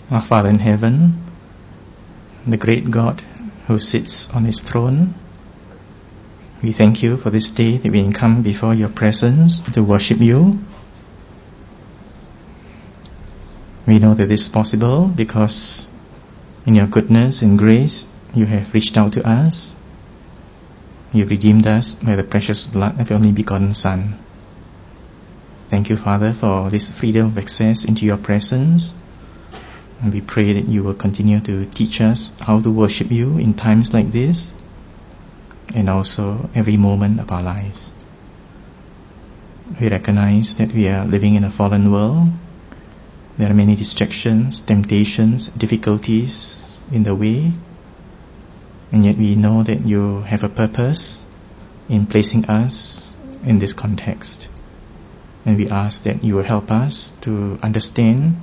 Our Father in heaven, the great God who sits on His throne, we thank You for this day that we can come before Your presence to worship You. We know that this is possible because in Your goodness and grace You have reached out to us. You redeemed us by the precious blood of Your only begotten Son. Thank You, Father, for this freedom of access into Your presence. And we pray that You will continue to teach us how to worship You in times like this, and also every moment of our lives. We recognize that we are living in a fallen world. There are many distractions, temptations, difficulties in the way, and yet we know that You have a purpose in placing us in this context. And we ask that You will help us to understand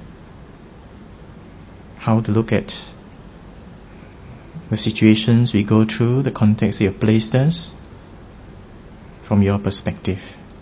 how to look at the situations we go through, the context You have placed us, from Your perspective,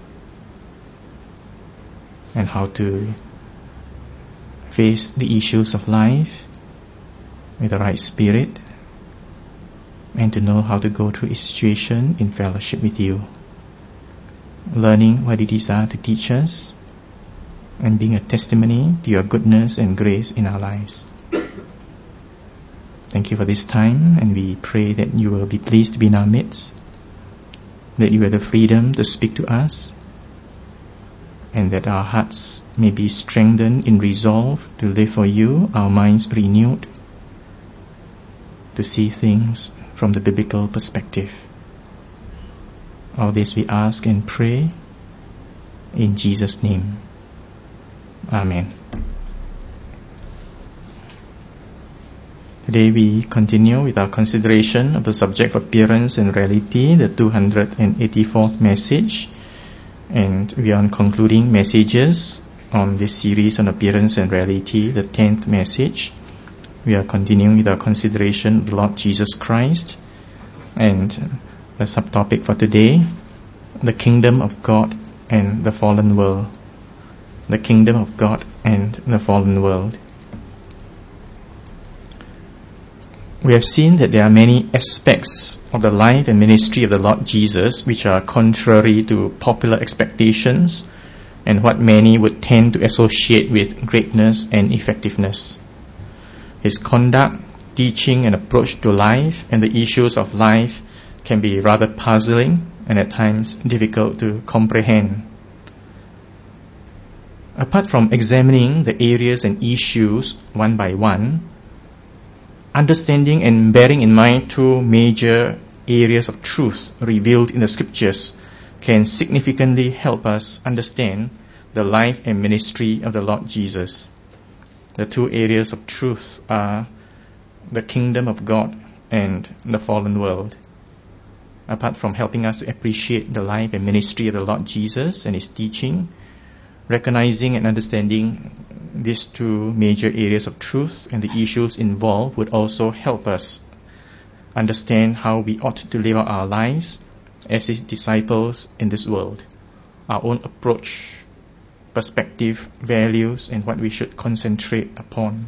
and how to face the issues of life with the right spirit, and to know how to go through each situation in fellowship with You, learning what it is to teach us, and being a testimony to Your goodness and grace in our lives. Thank You for this time, and we pray that You will be pleased to be in our midst, that You have the freedom to speak to us, and that our hearts may be strengthened in resolve to live for You, our minds renewed to see things from the biblical perspective. All this we ask and pray in Jesus' name. Amen. Today we continue with our consideration of the subject of appearance and reality, the 284th message, and we are on concluding messages on this series on appearance and reality, the 10th message. We are continuing with our consideration of the Lord Jesus Christ, and the subtopic for today, the kingdom of God and the fallen world. The kingdom of God and the fallen world. We have seen that there are many aspects of the life and ministry of the Lord Jesus which are contrary to popular expectations and what many would tend to associate with greatness and effectiveness. His conduct, teaching and approach to life and the issues of life can be rather puzzling and at times difficult to comprehend. Apart from examining the areas and issues one by one, understanding and bearing in mind two major areas of truth revealed in the Scriptures can significantly help us understand the life and ministry of the Lord Jesus. The two areas of truth are the kingdom of God and the fallen world. Apart from helping us to appreciate the life and ministry of the Lord Jesus and His teaching, recognizing and understanding these two major areas of truth and the issues involved would also help us understand how we ought to live out our lives as His disciples in this world, our own approach, perspective, values, and what we should concentrate upon.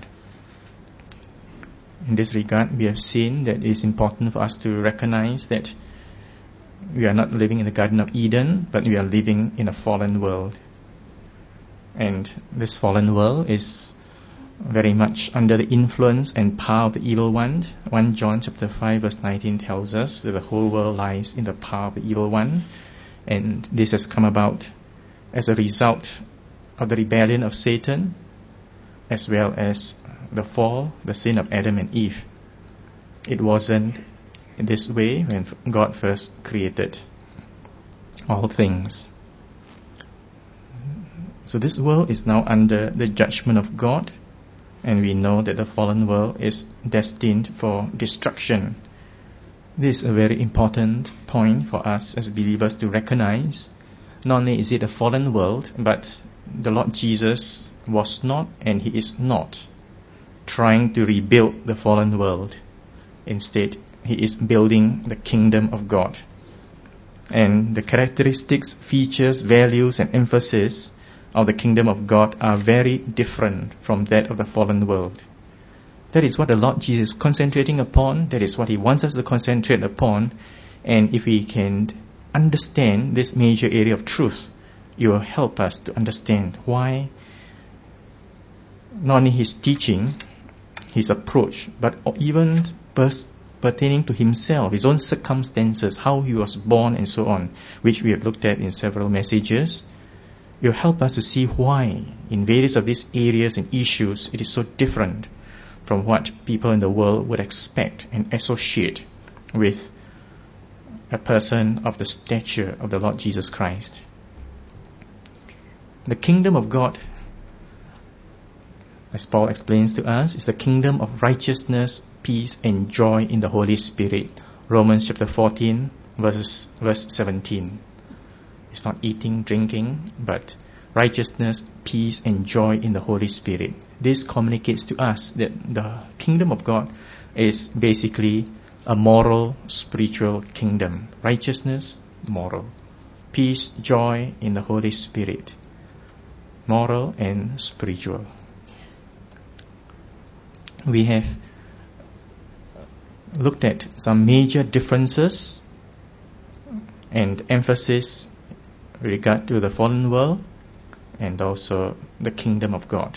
In this regard, we have seen that it is important for us to recognize that we are not living in the Garden of Eden, but we are living in a fallen world. And this fallen world is very much under the influence and power of the evil one. 1 John chapter 5 verse 19 tells us that the whole world lies in the power of the evil one, and this has come about as a result of the rebellion of Satan, as well as the fall, the sin of Adam and Eve. It wasn't in this way when God first created all things. So this world is now under the judgment of God, and we know that the fallen world is destined for destruction. This is a very important point for us as believers to recognize. Not only is it a fallen world, but the Lord Jesus was not and He is not trying to rebuild the fallen world. Instead, He is building the kingdom of God. And the characteristics, features, values and emphasis of the kingdom of God are very different from that of the fallen world. That is what the Lord Jesus is concentrating upon. That is what He wants us to concentrate upon. And if we can understand this major area of truth, it will help us to understand why not only His teaching, His approach, but even pertaining to Himself, His own circumstances, how He was born and so on, which we have looked at in several messages. It will help us to see why in various of these areas and issues it is so different from what people in the world would expect and associate with a person of the stature of the Lord Jesus Christ. The kingdom of God, as Paul explains to us, is the kingdom of righteousness, peace, and joy in the Holy Spirit. Romans chapter 14, verse 17. It's not eating, drinking, but righteousness, peace, and joy in the Holy Spirit. This communicates to us that the kingdom of God is basically a moral, spiritual kingdom. Righteousness, moral. Peace, joy in the Holy Spirit. Moral and spiritual. We have looked at some major differences and emphasis with regard to the fallen world and also the kingdom of God.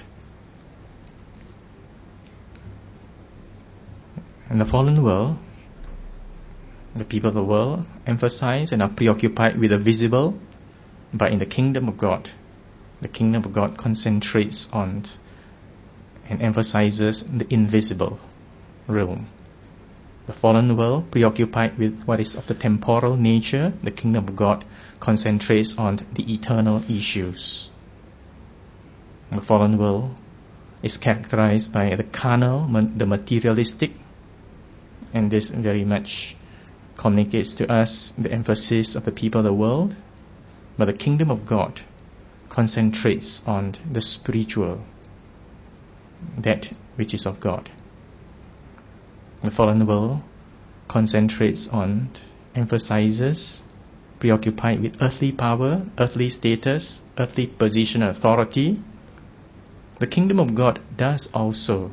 In the fallen world, the people of the world emphasize and are preoccupied with the visible, but in the kingdom of God concentrates on and emphasizes the invisible realm. The fallen world, preoccupied with what is of the temporal nature, the kingdom of God concentrates on the eternal issues. The fallen world is characterized by the carnal, the materialistic, and this very much communicates to us the emphasis of the people of the world. But the kingdom of God concentrates on the spiritual, that which is of God. The fallen world concentrates on, emphasizes, preoccupied with earthly power, earthly status, earthly position and authority. The kingdom of God does also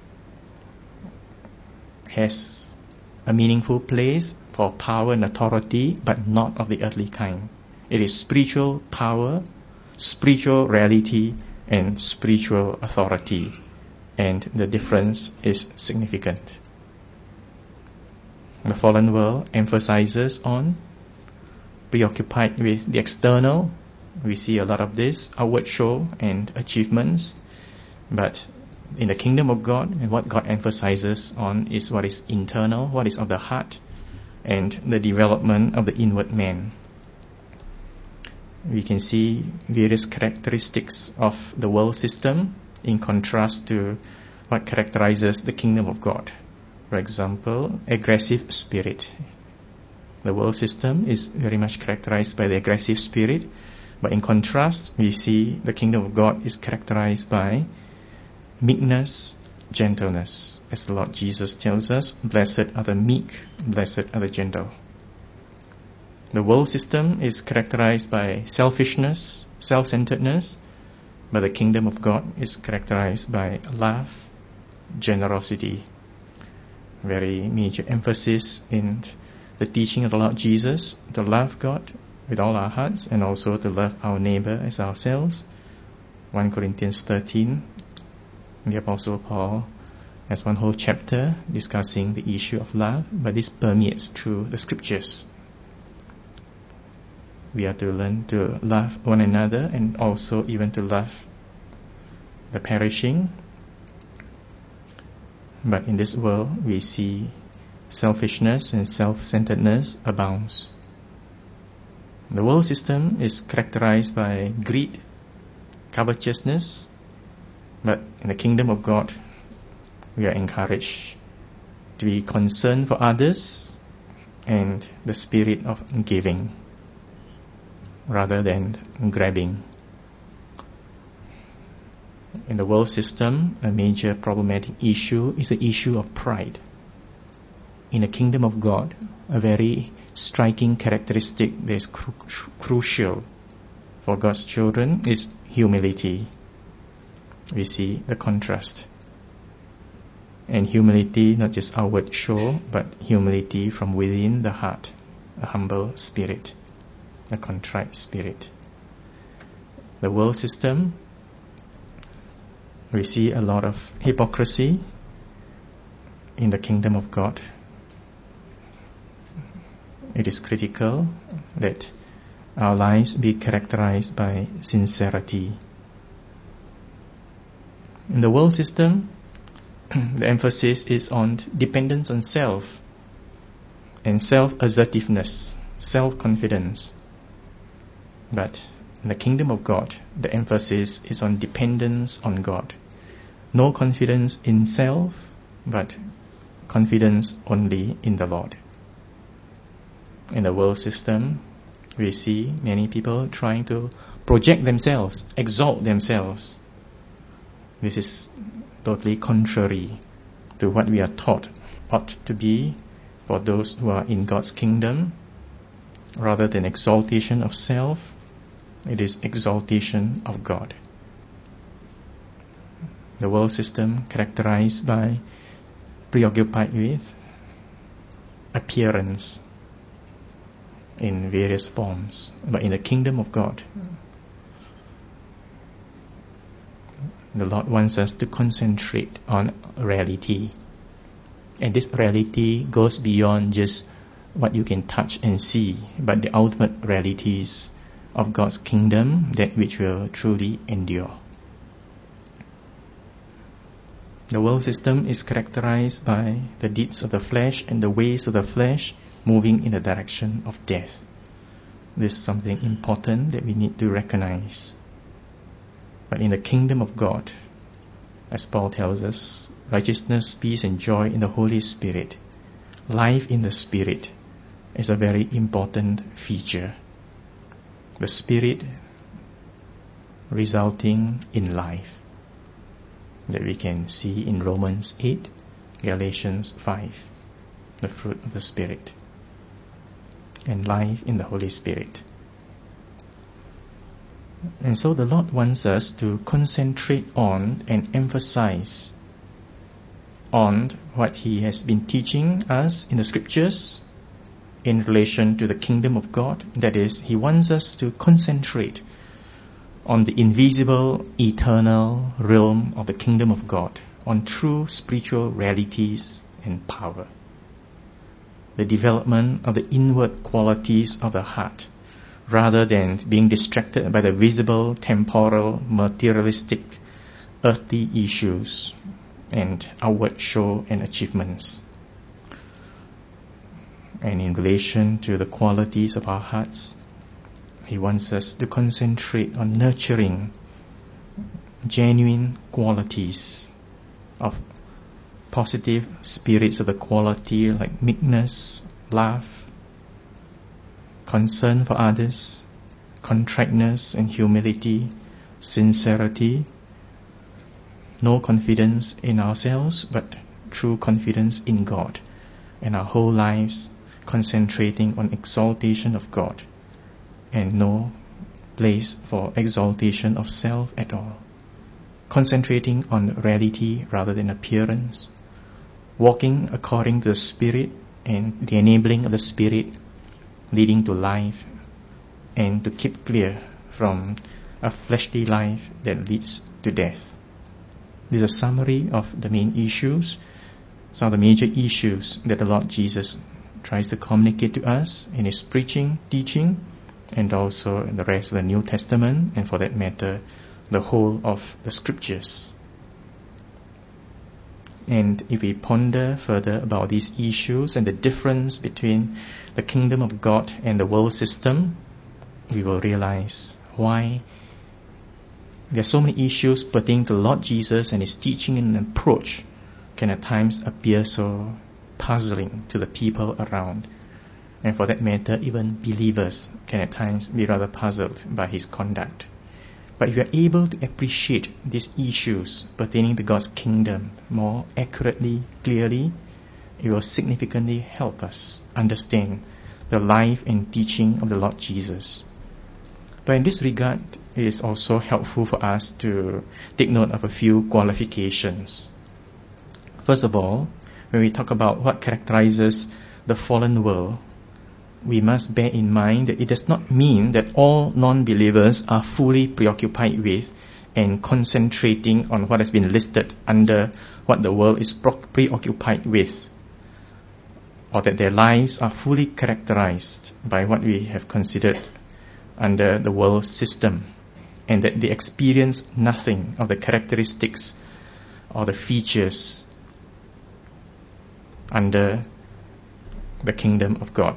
has a meaningful place for power and authority, but not of the earthly kind. It is spiritual power, spiritual reality, and spiritual authority. And the difference is significant. The fallen world emphasizes on, preoccupied with the external. We see a lot of this, outward show and achievements. But in the kingdom of God, and what God emphasizes on is what is internal, what is of the heart, and the development of the inward man. We can see various characteristics of the world system in contrast to what characterizes the kingdom of God. For example, aggressive spirit. The world system is very much characterized by the aggressive spirit, but in contrast, we see the kingdom of God is characterized by meekness, gentleness. As the Lord Jesus tells us, blessed are the meek, blessed are the gentle. The world system is characterized by selfishness, self-centeredness, but the kingdom of God is characterized by love, generosity. Very major emphasis in the teaching of the Lord Jesus to love God with all our hearts and also to love our neighbor as ourselves. 1 Corinthians 13, the Apostle Paul has one whole chapter discussing the issue of love, but this permeates through the scriptures. We are to learn to love one another and also even to love the perishing. But in this world, we see selfishness and self-centeredness abounds. The world system is characterized by greed, covetousness, but in the kingdom of God, we are encouraged to be concerned for others and the spirit of giving rather than grabbing. In the world system, a major problematic issue is the issue of pride. In the kingdom of God, a very striking characteristic that is crucial for God's children is humility. We see the contrast. And humility, not just outward show, but humility from within the heart, a humble spirit, a contrite spirit. The world system, we see a lot of hypocrisy. In the kingdom of God, it is critical that our lives be characterized by sincerity. In the world system, the emphasis is on dependence on self and self-assertiveness, self-confidence. But in the kingdom of God, the emphasis is on dependence on God. No confidence in self, but confidence only in the Lord. In the world system, we see many people trying to project themselves, exalt themselves. This is totally contrary to what we are taught ought to be for those who are in God's kingdom. Rather than exaltation of self, it is exaltation of God. The world system characterized by preoccupied with appearance in various forms, but in the kingdom of God, the Lord wants us to concentrate on reality, and this reality goes beyond just what you can touch and see, but the ultimate realities of God's kingdom, that which will truly endure. The world system is characterized by the deeds of the flesh and the ways of the flesh moving in the direction of death. This is something important that we need to recognize. But in the kingdom of God, as Paul tells us, righteousness, peace and joy in the Holy Spirit, life in the Spirit is a very important feature. The Spirit resulting in life, that we can see in Romans 8, Galatians 5, the fruit of the Spirit, and life in the Holy Spirit. And so the Lord wants us to concentrate on and emphasize on what He has been teaching us in the Scriptures in relation to the kingdom of God. That is, He wants us to concentrate on the invisible, eternal realm of the kingdom of God, on true spiritual realities and power. The development of the inward qualities of the heart, rather than being distracted by the visible, temporal, materialistic, earthly issues and outward show and achievements. And in relation to the qualities of our hearts, He wants us to concentrate on nurturing genuine qualities of positive spirits of the quality like meekness, love, concern for others, contriteness and humility, sincerity, no confidence in ourselves, but true confidence in God, and our whole lives concentrating on exaltation of God, and no place for exaltation of self at all. Concentrating on reality rather than appearance, walking according to the Spirit and the enabling of the Spirit, leading to life, and to keep clear from a fleshly life that leads to death. This is a summary of the main issues, some of the major issues that the Lord Jesus tries to communicate to us in His preaching, teaching, and also in the rest of the New Testament, and for that matter, the whole of the Scriptures. And if we ponder further about these issues and the difference between the kingdom of God and the world system, we will realize why there are so many issues pertaining to the Lord Jesus and His teaching and approach can at times appear so puzzling to the people around. And for that matter, even believers can at times be rather puzzled by His conduct. But if we are able to appreciate these issues pertaining to God's kingdom more accurately, clearly, it will significantly help us understand the life and teaching of the Lord Jesus. But in this regard, it is also helpful for us to take note of a few qualifications. First of all, when we talk about what characterizes the fallen world, we must bear in mind that it does not mean that all non-believers are fully preoccupied with and concentrating on what has been listed under what the world is preoccupied with, or that their lives are fully characterized by what we have considered under the world system, and that they experience nothing of the characteristics or the features under the kingdom of God.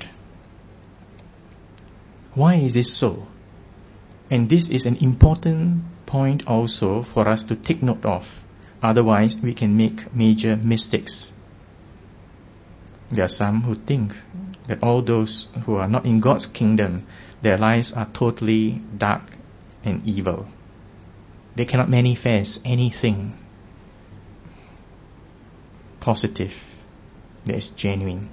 Why is this so? And this is an important point also for us to take note of. Otherwise, we can make major mistakes. There are some who think that all those who are not in God's kingdom, their lives are totally dark and evil. They cannot manifest anything positive that is genuine.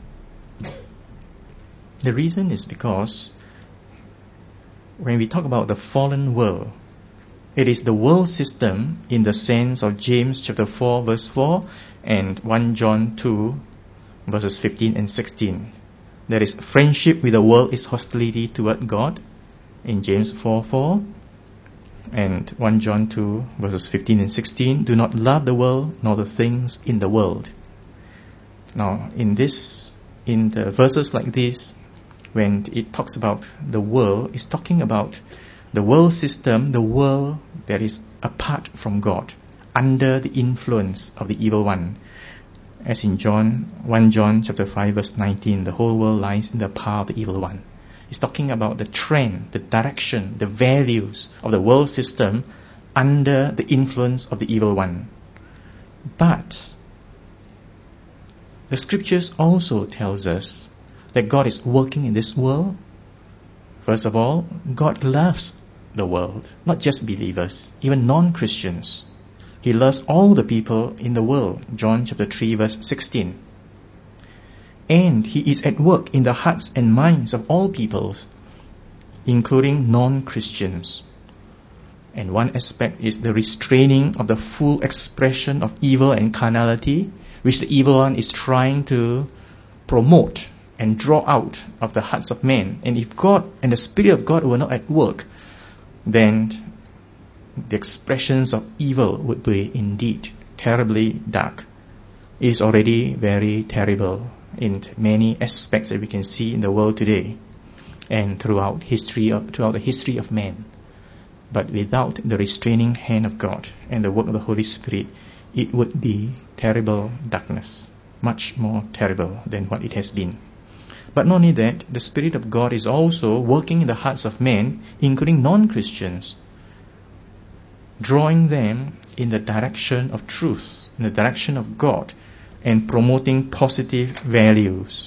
The reason is because when we talk about the fallen world, it is the world system in the sense of James chapter 4 verse 4 and 1 John 2 verses 15 and 16. That is, friendship with the world is hostility toward God in James 4:4, and 1 John 2 verses 15 and 16. Do not love the world nor the things in the world. Now, in the verses like this, when it talks about the world, it's talking about the world system, the world that is apart from God, under the influence of the evil one. As in 1 John chapter 5 verse 19, the whole world lies in the power of the evil one. It's talking about the trend, the direction, the values of the world system under the influence of the evil one. But the scriptures also tells us that God is working in this world. First of all, God loves the world, not just believers, even non-Christians. He loves all the people in the world. John chapter 3 verse 16. And He is at work in the hearts and minds of all peoples, including non-Christians. And one aspect is the restraining of the full expression of evil and carnality, which the evil one is trying to promote and draw out of the hearts of men. And if God and the Spirit of God were not at work, then the expressions of evil would be indeed terribly dark. It is already very terrible in many aspects that we can see in the world today and throughout the history of man. But without the restraining hand of God and the work of the Holy Spirit, it would be terrible darkness, much more terrible than what it has been. But not only that, the Spirit of God is also working in the hearts of men, including non-Christians, drawing them in the direction of truth, in the direction of God, and promoting positive values.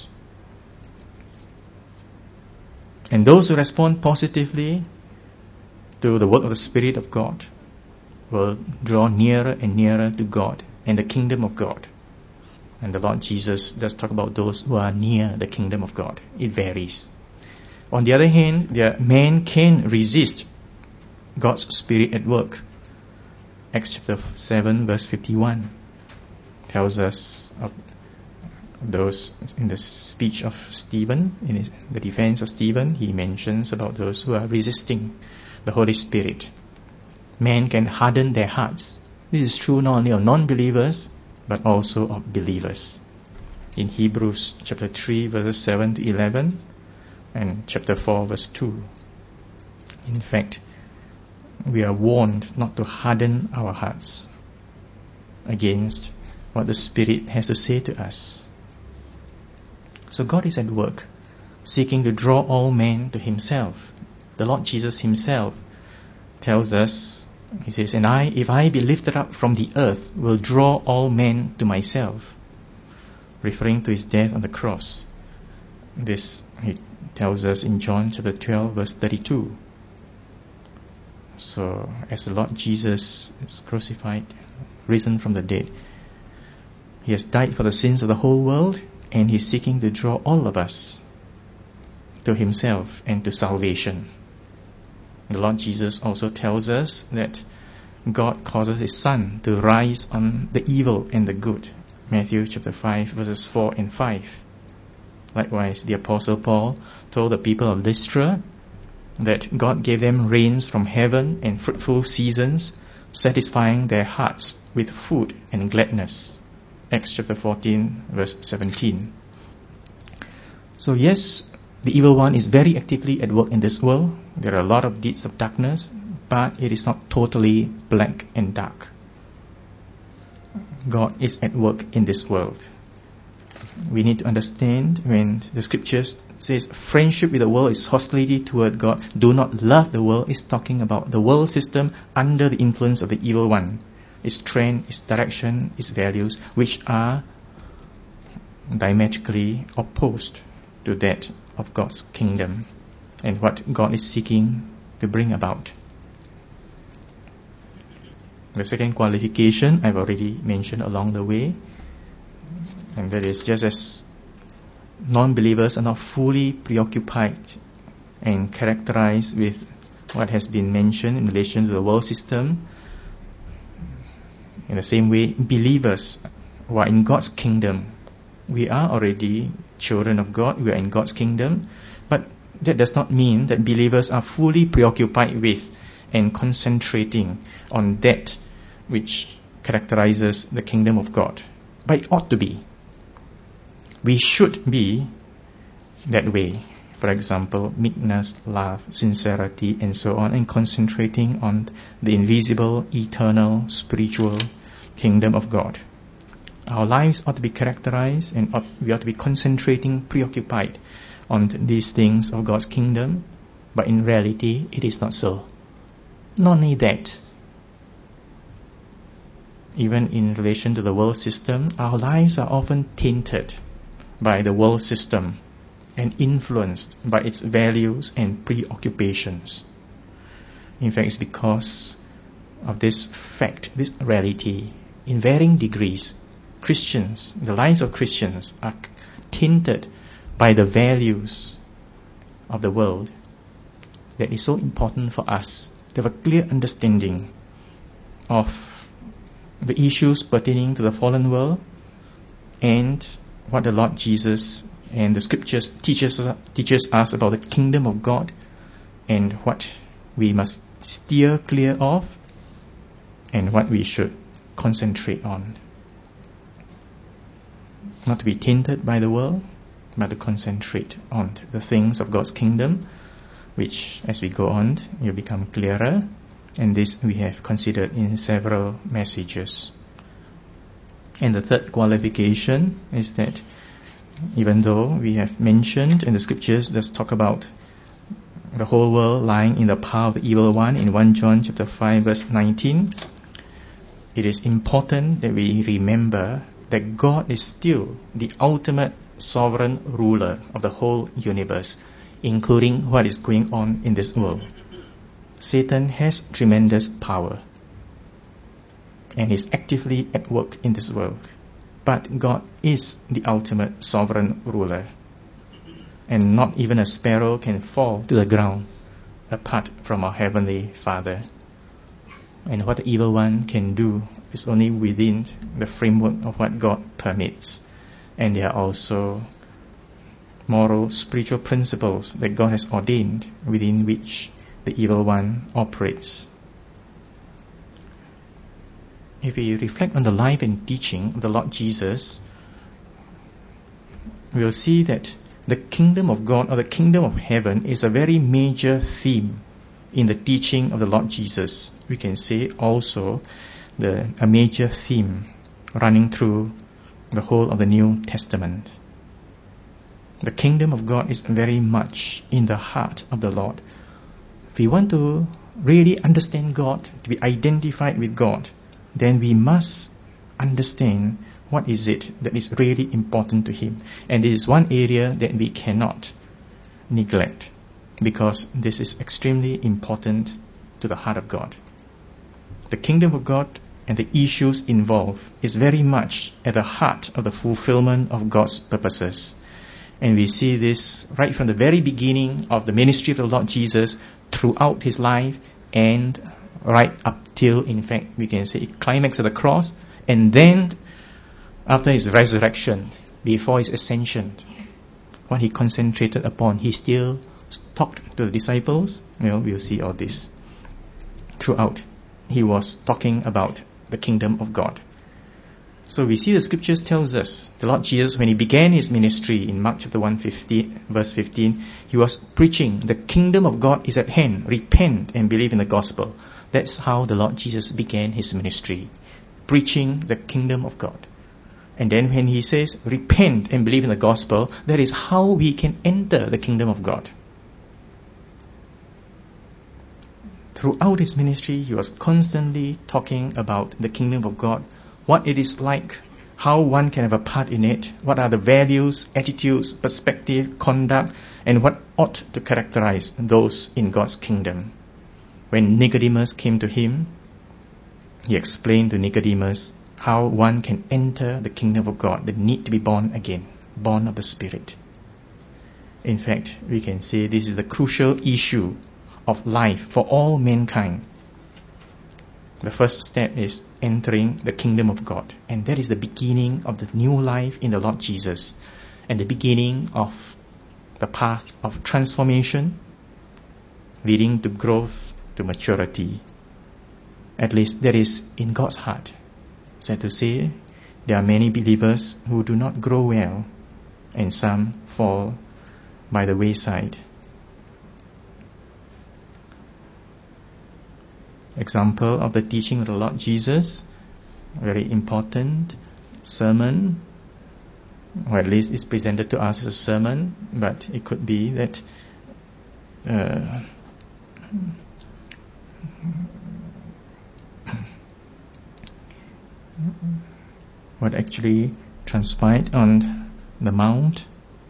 And those who respond positively to the work of the Spirit of God will draw nearer and nearer to God and the kingdom of God. And the Lord Jesus does talk about those who are near the kingdom of God. It varies. On the other hand, man can resist God's Spirit at work. Acts chapter 7 verse 51 tells us of those in the speech of Stephen, in the defense of Stephen. He mentions about those who are resisting the Holy Spirit. Man can harden their hearts. This is true not only of non-believers, but also of believers. In Hebrews chapter 3 verses 7 to 11 and chapter 4 verse 2. In fact, we are warned not to harden our hearts against what the Spirit has to say to us. So God is at work, seeking to draw all men to Himself. The Lord Jesus Himself tells us, He says, and I, if I be lifted up from the earth, will draw all men to myself, referring to His death on the cross. This He tells us in John chapter 12 verse 32. So as the Lord Jesus is crucified, risen from the dead, He has died for the sins of the whole world, and He is seeking to draw all of us to Himself and to salvation. The Lord Jesus also tells us that God causes His sun to rise on the evil and the good, Matthew chapter 5 verses 4 and 5. Likewise, the Apostle Paul told the people of Lystra that God gave them rains from heaven and fruitful seasons, satisfying their hearts with food and gladness. Acts chapter 14 verse 17. So yes, the evil one is very actively at work in this world. There are a lot of deeds of darkness, but it is not totally black and dark. God is at work in this world. We need to understand when the scriptures says friendship with the world is hostility toward God. Do not love the world. It's talking about the world system under the influence of the evil one. Its trend, its direction, its values, which are diametrically opposed to that of God's kingdom and what God is seeking to bring about. The second qualification I've already mentioned along the way, and that is just as non-believers are not fully preoccupied and characterized with what has been mentioned in relation to the world system, in the same way, believers who are in God's kingdom, we are already children of God, we are in God's kingdom, but that does not mean that believers are fully preoccupied with and concentrating on that which characterizes the kingdom of God. But it ought to be. We should be that way. For example, meekness, love, sincerity, and so on, and concentrating on the invisible, eternal, spiritual kingdom of God. Our lives ought to be characterized, and we ought to be concentrating, preoccupied on these things of God's kingdom, but in reality, it is not so. Not only that, even in relation to the world system, our lives are often tainted by the world system and influenced by its values and preoccupations. In fact, it's because of this fact, this reality, in varying degrees, Christians, the lives of Christians are tainted by the values of the world, that is so important for us to have a clear understanding of the issues pertaining to the fallen world and what the Lord Jesus and the scriptures teaches us about the kingdom of God and what we must steer clear of and what we should concentrate on. Not to be tainted by the world, but to concentrate on the things of God's kingdom, which as we go on will become clearer, and this we have considered in several messages. And the third qualification is that even though we have mentioned in the scriptures, let's talk about the whole world lying in the power of the evil one in 1 John chapter 5 verse 19, it is important that we remember that God is still the ultimate sovereign ruler of the whole universe, including what is going on in this world. Satan has tremendous power and is actively at work in this world. But God is the ultimate sovereign ruler, and not even a sparrow can fall to the ground apart from our Heavenly Father. And what the evil one can do is only within the framework of what God permits. And there are also moral, spiritual principles that God has ordained within which the evil one operates. If we reflect on the life and teaching of the Lord Jesus, we'll see that the kingdom of God or the kingdom of heaven is a very major theme in the teaching of the Lord Jesus. We can say also a major theme running through the whole of the New Testament. The kingdom of God is very much in the heart of the Lord. If we want to really understand God, to be identified with God, then we must understand what is it that is really important to Him. And this is one area that we cannot neglect, because this is extremely important to the heart of God. The kingdom of God and the issues involved is very much at the heart of the fulfillment of God's purposes. And we see this right from the very beginning of the ministry of the Lord Jesus throughout His life, and right up till, in fact, we can say climax of the cross, and then After his resurrection, before his ascension, what he concentrated upon, he still talked to the disciples. We'll see all this throughout. He was talking about the kingdom of God. So we see the scriptures tells us, the Lord Jesus, when he began his ministry in Mark chapter 1, verse 15, he was preaching, the kingdom of God is at hand, repent and believe in the gospel. That's how the Lord Jesus began his ministry, preaching the kingdom of God. And then when he says, repent and believe in the gospel, that is how we can enter the kingdom of God. Throughout his ministry, he was constantly talking about the kingdom of God, what it is like, how one can have a part in it, what are the values, attitudes, perspective, conduct, and what ought to characterize those in God's kingdom. When Nicodemus came to him, he explained to Nicodemus how one can enter the kingdom of God, the need to be born again, born of the Spirit. In fact, we can say this is the crucial issue of life for all mankind. The first step is entering the kingdom of God, and that is the beginning of the new life in the Lord Jesus, and the beginning of the path of transformation leading to growth, to maturity. At least that is in God's heart. Sad to say, there are many believers who do not grow well, and some fall by the wayside. Example of the teaching of the Lord Jesus, very important sermon, or at least it's presented to us as a sermon, but it could be that what actually transpired on the mount.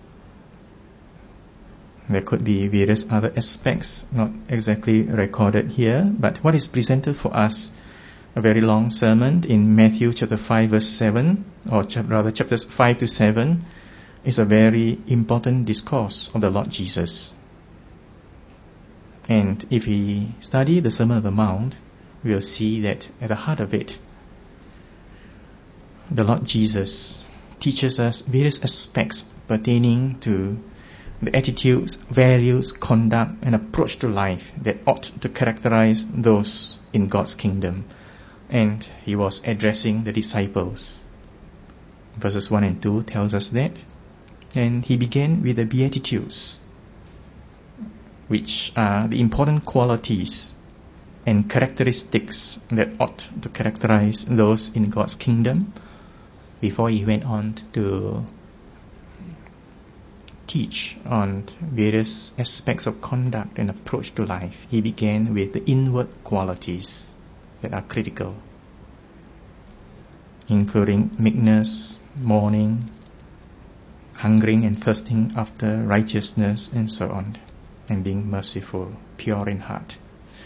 There could be various other aspects not exactly recorded here, but what is presented for us, a very long sermon in Matthew chapter 5 verse 7, or rather chapters 5 to 7, is a very important discourse of the Lord Jesus. And if we study the Sermon on the Mount, we will see that at the heart of it, the Lord Jesus teaches us various aspects pertaining to the attitudes, values, conduct, and approach to life that ought to characterize those in God's kingdom. And he was addressing the disciples. Verses 1 and 2 tells us that. And he began with the Beatitudes, which are the important qualities and characteristics that ought to characterize those in God's kingdom, before he went on to teach on various aspects of conduct and approach to life. He began with the inward qualities that are critical, including meekness, mourning, hungering and thirsting after righteousness, and so on, and being merciful, pure in heart.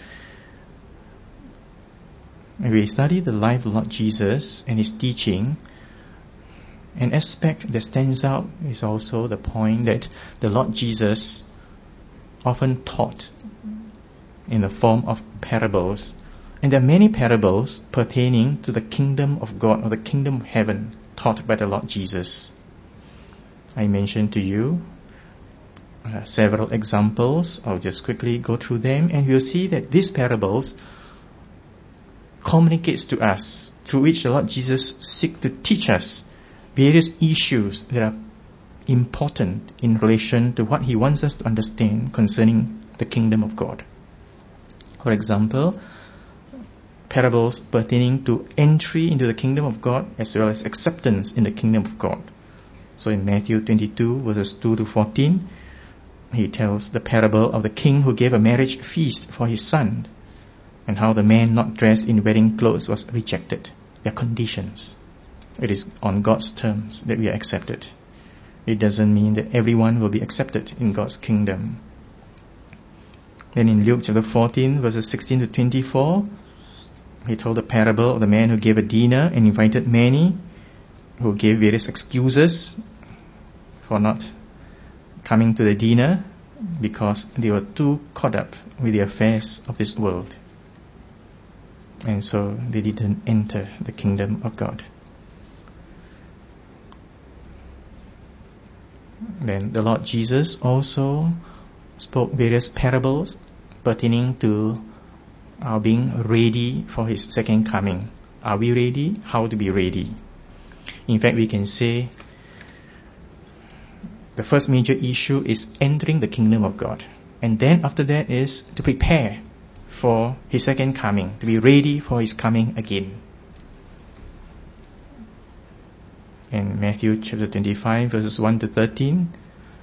When we study the life of Lord Jesus and his teaching, an aspect that stands out is also the point that the Lord Jesus often taught in the form of parables. And there are many parables pertaining to the kingdom of God or the kingdom of heaven taught by the Lord Jesus. I mentioned to you several examples. I'll just quickly go through them, and you'll see that these parables communicates to us, through which the Lord Jesus seeks to teach us various issues that are important in relation to what he wants us to understand concerning the kingdom of God. For example, parables pertaining to entry into the kingdom of God as well as acceptance in the kingdom of God. So in Matthew 22 verses 2 to 14, he tells the parable of the king who gave a marriage feast for his son, and how the man not dressed in wedding clothes was rejected. There are conditions. It is on God's terms that we are accepted. It doesn't mean that everyone will be accepted in God's kingdom. Then in Luke chapter 14 verses 16 to 24, he told the parable of the man who gave a dinner and invited many, who gave various excuses for not coming to the dinner because they were too caught up with the affairs of this world. And so they didn't enter the kingdom of God. Then the Lord Jesus also spoke various parables pertaining to our being ready for His second coming. Are we ready? How to be ready? In fact, we can say the first major issue is entering the kingdom of God. And then after that is to prepare for His second coming, to be ready for His coming again. In Matthew chapter 25, verses 1 to 13,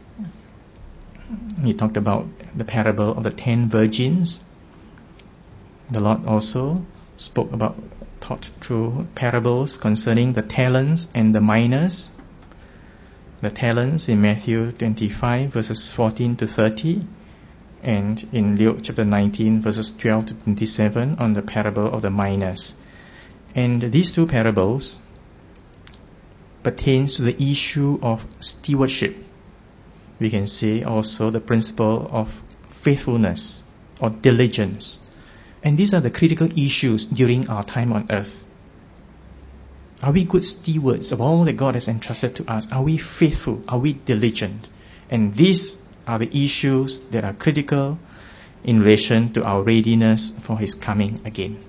He talked about the parable of the 10 virgins. The Lord also taught through parables concerning the talents and the minas. The talents in Matthew 25, verses 14 to 30, and in Luke chapter 19, verses 12 to 27, on the parable of the minas. And these two parables pertains to the issue of stewardship. We can say also the principle of faithfulness or diligence. And these are the critical issues during our time on earth. Are we good stewards of all that God has entrusted to us? Are we faithful? Are we diligent? And these are the issues that are critical in relation to our readiness for His coming again.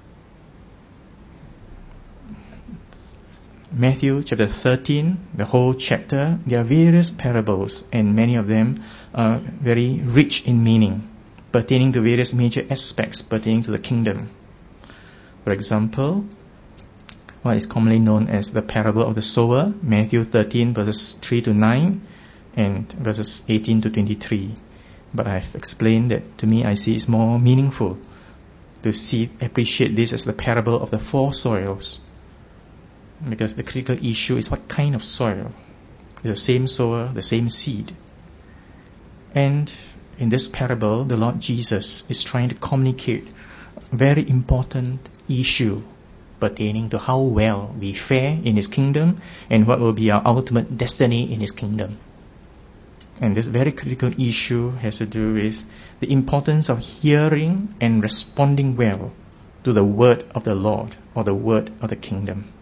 Matthew chapter 13, the whole chapter, there are various parables, and many of them are very rich in meaning, pertaining to various major aspects pertaining to the kingdom. For example, what is commonly known as the parable of the sower, Matthew 13, verses 3 to 9, and verses 18 to 23. But I've explained that to me, I see it's more meaningful to appreciate this as the parable of the 4 soils. Because the critical issue is what kind of soil. It's the same sower, the same seed. And in this parable, the Lord Jesus is trying to communicate a very important issue pertaining to how well we fare in His kingdom and what will be our ultimate destiny in His kingdom. And this very critical issue has to do with the importance of hearing and responding well to the word of the Lord or the word of the kingdom.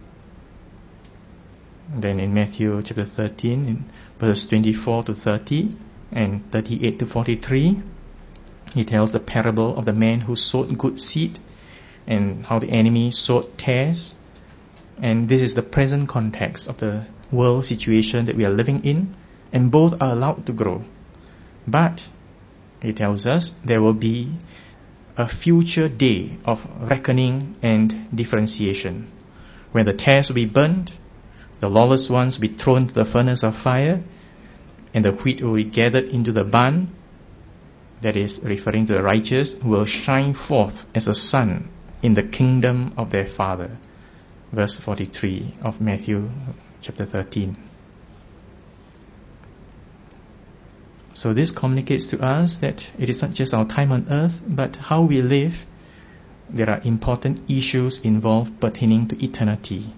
Then in Matthew chapter 13, in verses 24 to 30 and 38 to 43, He tells the parable of the man who sowed good seed and how the enemy sowed tares. And this is the present context of the world situation that we are living in, and both are allowed to grow. But He tells us there will be a future day of reckoning and differentiation, when the tares will be burned, the lawless ones will be thrown to the furnace of fire, and the wheat will be gathered into the barn. That is referring to the righteous, who will shine forth as a sun in the kingdom of their Father. Verse 43 of Matthew chapter 13. So this communicates to us that it is not just our time on earth, but how we live. There are important issues involved pertaining to eternity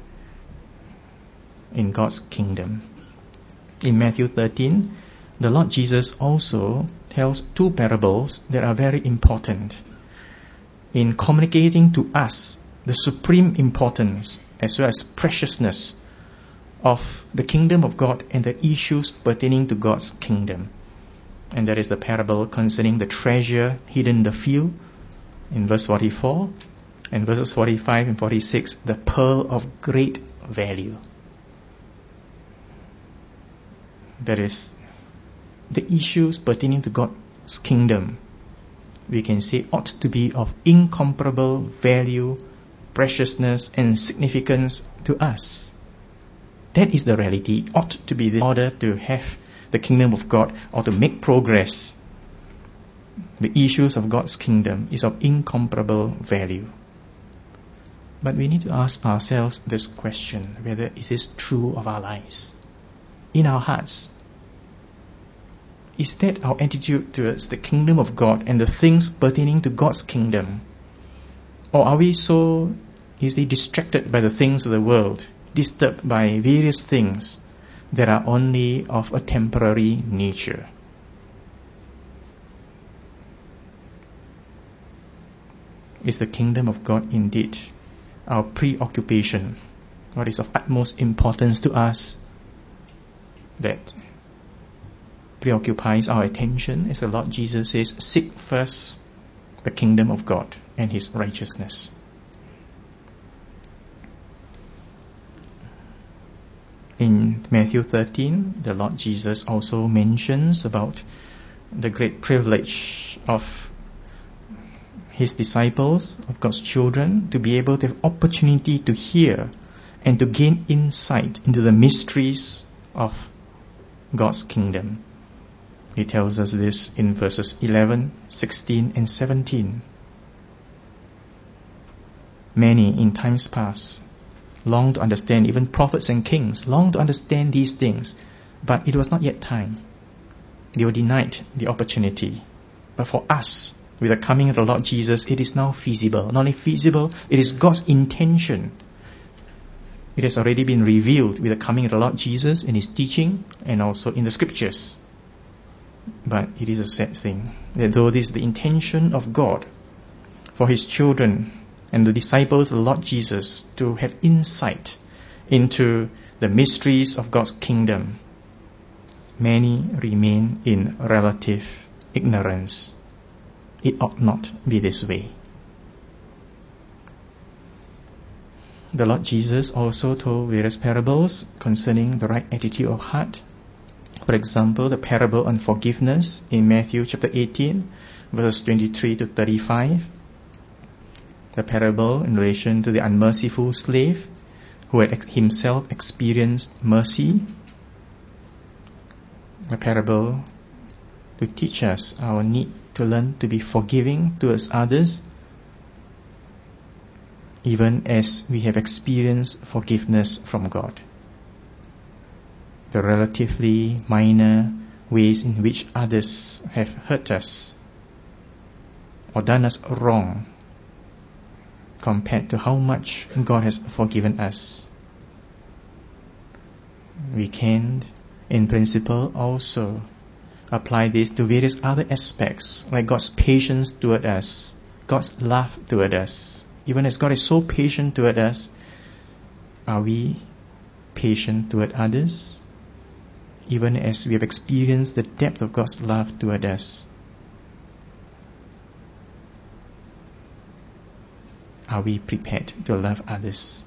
in God's kingdom. In Matthew 13, the Lord Jesus also tells 2 parables that are very important in communicating to us the supreme importance as well as preciousness of the kingdom of God and the issues pertaining to God's kingdom. And that is the parable concerning the treasure hidden in the field in verse 44, and verses 45 and 46, the pearl of great value. That is the issues pertaining to God's kingdom, we can say ought to be of incomparable value, preciousness and significance to us. That is the reality. Ought to be in order to have the kingdom of God or to make progress. The issues of God's kingdom is of incomparable value. But we need to ask ourselves this question, whether is this true of our lives? In our hearts, is that our attitude towards the kingdom of God and the things pertaining to God's kingdom? Or are we so easily distracted by the things of the world, disturbed by various things that are only of a temporary nature? Is the kingdom of God indeed our preoccupation? What is of utmost importance to us? that preoccupies our attention, as the Lord Jesus says, seek first the kingdom of God and His righteousness. In Matthew 13, the Lord Jesus also mentions about the great privilege of His disciples, of God's children, to be able to have opportunity to hear and to gain insight into the mysteries of God's kingdom. He tells us this in verses 11, 16 and 17. Many in times past long to understand, even prophets and kings long to understand these things, but it was not yet time. They were denied the opportunity. But for us, with the coming of the Lord Jesus, it is now feasible. Not only feasible, it is God's intention. It has already been revealed with the coming of the Lord Jesus in His teaching and also in the Scriptures. But it is a sad thing that though this is the intention of God for His children and the disciples of the Lord Jesus to have insight into the mysteries of God's kingdom, many remain in relative ignorance. It ought not be this way. The Lord Jesus also told various parables concerning the right attitude of heart. For example, the parable on forgiveness in Matthew chapter 18, verses 23 to 35. The parable in relation to the unmerciful slave who had himself experienced mercy. A parable to teach us our need to learn to be forgiving towards others, even as we have experienced forgiveness from God. The relatively minor ways in which others have hurt us or done us wrong compared to how much God has forgiven us. We can, in principle, also apply this to various other aspects, like God's patience toward us, God's love toward us. Even as God is so patient toward us, are we patient toward others? Even as we have experienced the depth of God's love toward us, are we prepared to love others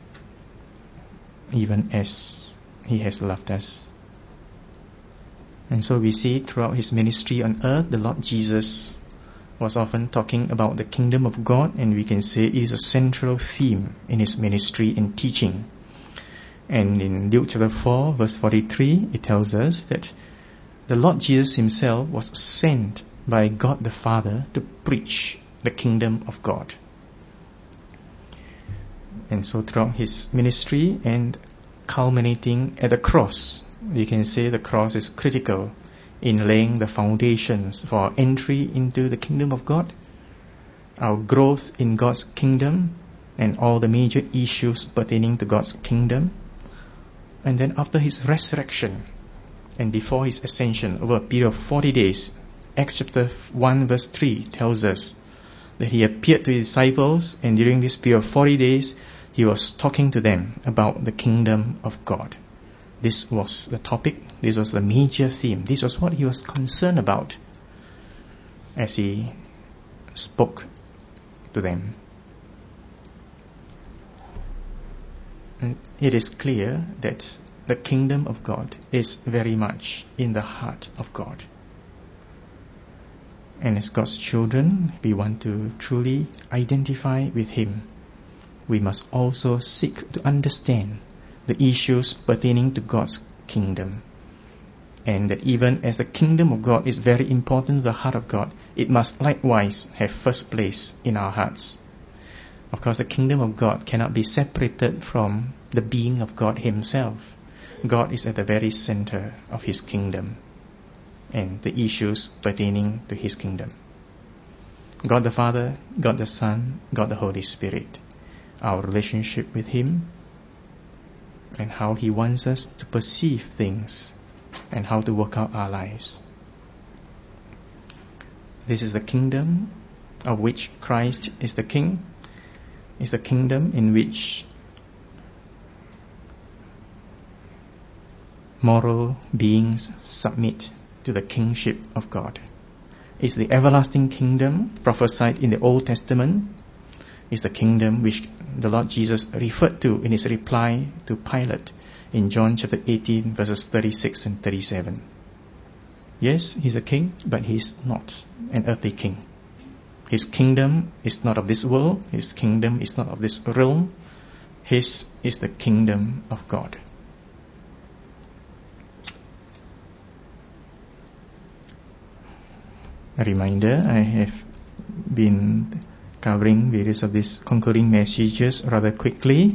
even as He has loved us? And so we see throughout His ministry on earth, the Lord Jesus was often talking about the kingdom of God, and we can say it is a central theme in His ministry and teaching. And in Luke chapter 4, verse 43, it tells us that the Lord Jesus Himself was sent by God the Father to preach the kingdom of God. And so throughout His ministry and culminating at the cross, we can say the cross is critical in laying the foundations for our entry into the kingdom of God, our growth in God's kingdom, and all the major issues pertaining to God's kingdom. And then after His resurrection and before His ascension, over a period of 40 days, Acts chapter 1 verse 3 tells us that He appeared to His disciples, and during this period of 40 days, He was talking to them about the kingdom of God. This was the topic, this was the major theme, this was what He was concerned about as He spoke to them. And it is clear that the kingdom of God is very much in the heart of God. And as God's children, we want to truly identify with Him. We must also seek to understand the issues pertaining to God's kingdom. And that even as the kingdom of God is very important to the heart of God, it must likewise have first place in our hearts. Of course, the kingdom of God cannot be separated from the being of God Himself. God is at the very center of His kingdom and the issues pertaining to His kingdom. God the Father, God the Son, God the Holy Spirit. Our relationship with Him and how He wants us to perceive things and how to work out our lives. This is the kingdom of which Christ is the King. It's a kingdom in which moral beings submit to the kingship of God. It's the everlasting kingdom prophesied in the Old Testament. It's the kingdom which the Lord Jesus referred to in his reply to Pilate in John chapter 18 verses 36 and 37. Yes, he's a king, but he's not an earthly king. His kingdom is not of this world. His kingdom is not of this realm. His is the kingdom of God. A reminder, I have been covering various of these concluding messages rather quickly,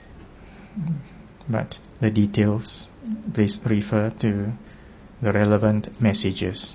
but the details, please refer to the relevant messages.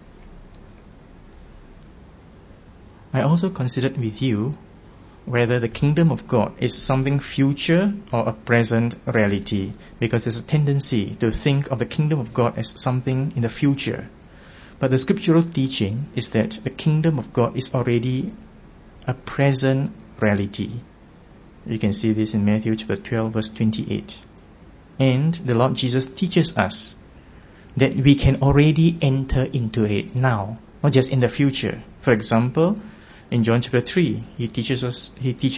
I also considered with you whether the kingdom of God is something future or a present reality, because there's a tendency to think of the kingdom of God as something in the future. But the scriptural teaching is that the kingdom of God is already a present reality. You can see this in Matthew chapter 12 verse 28. And the Lord Jesus teaches us that we can already enter into it now, not just in the future. For example, in John chapter 3, he teaches us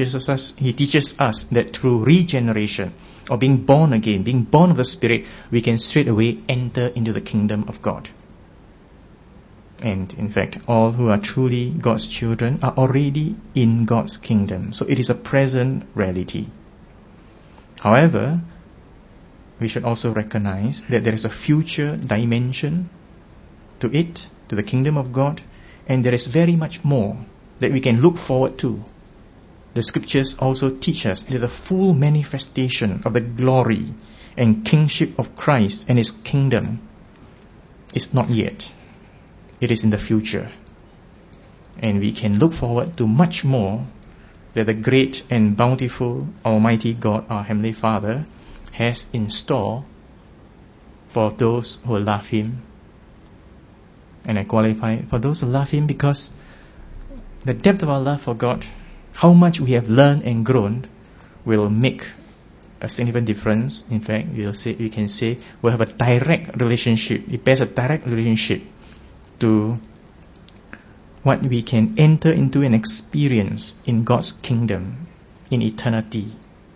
that through regeneration, or being born again, being born of the Spirit, we can straight away enter into the kingdom of God. And in fact, all who are truly God's children are already in God's kingdom. So it is a present reality. However, we should also recognize that there is a future dimension to it, to the kingdom of God, and there is very much more that we can look forward to. The scriptures also teach us that the full manifestation of the glory and kingship of Christ and his kingdom is not yet. It is in the future. And we can look forward to much more that the great and bountiful Almighty God, our Heavenly Father, has in store for those who love him. And I qualify for those who love him because the depth of our love for God, how much we have learned and grown, will make a significant difference. In fact, we can say we'll have a direct relationship. It bears a direct relationship to what we can enter into and experience in God's kingdom in eternity,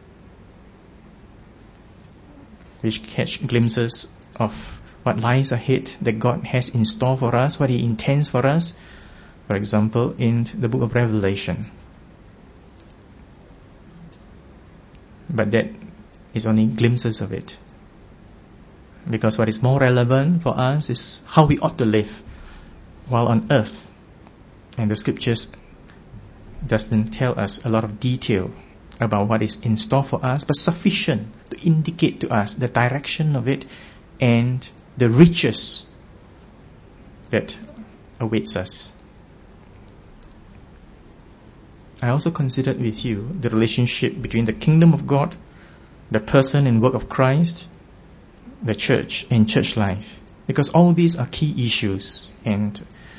which catch glimpses of what lies ahead that God has in store for us, what he intends for us. For example, in the book of Revelation. But that is only glimpses of it. Because what is more relevant for us is how we ought to live while on earth. And the scriptures doesn't tell us a lot of detail about what is in store for us, but sufficient to indicate to us the direction of it and the riches that awaits us. I also considered with you the relationship between the kingdom of God, the person and work of Christ, the church and church life, because all these are key issues. And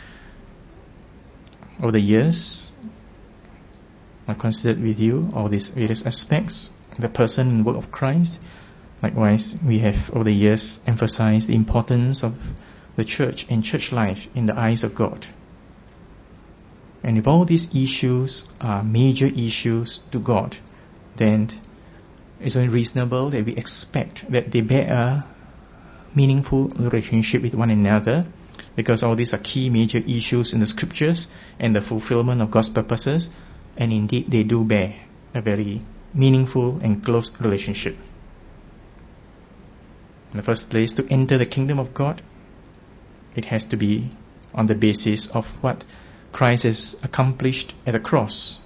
over the years, I considered with you all these various aspects, the person and work of Christ. Likewise, we have over the years emphasized the importance of the church and church life in the eyes of God. And if all these issues are major issues to God, then it's only reasonable that we expect that they bear a meaningful relationship with one another, because all these are key major issues in the scriptures and the fulfillment of God's purposes, and indeed they do bear a very meaningful and close relationship. In the first place, to enter the kingdom of God, it has to be on the basis of what Christ has accomplished at the cross.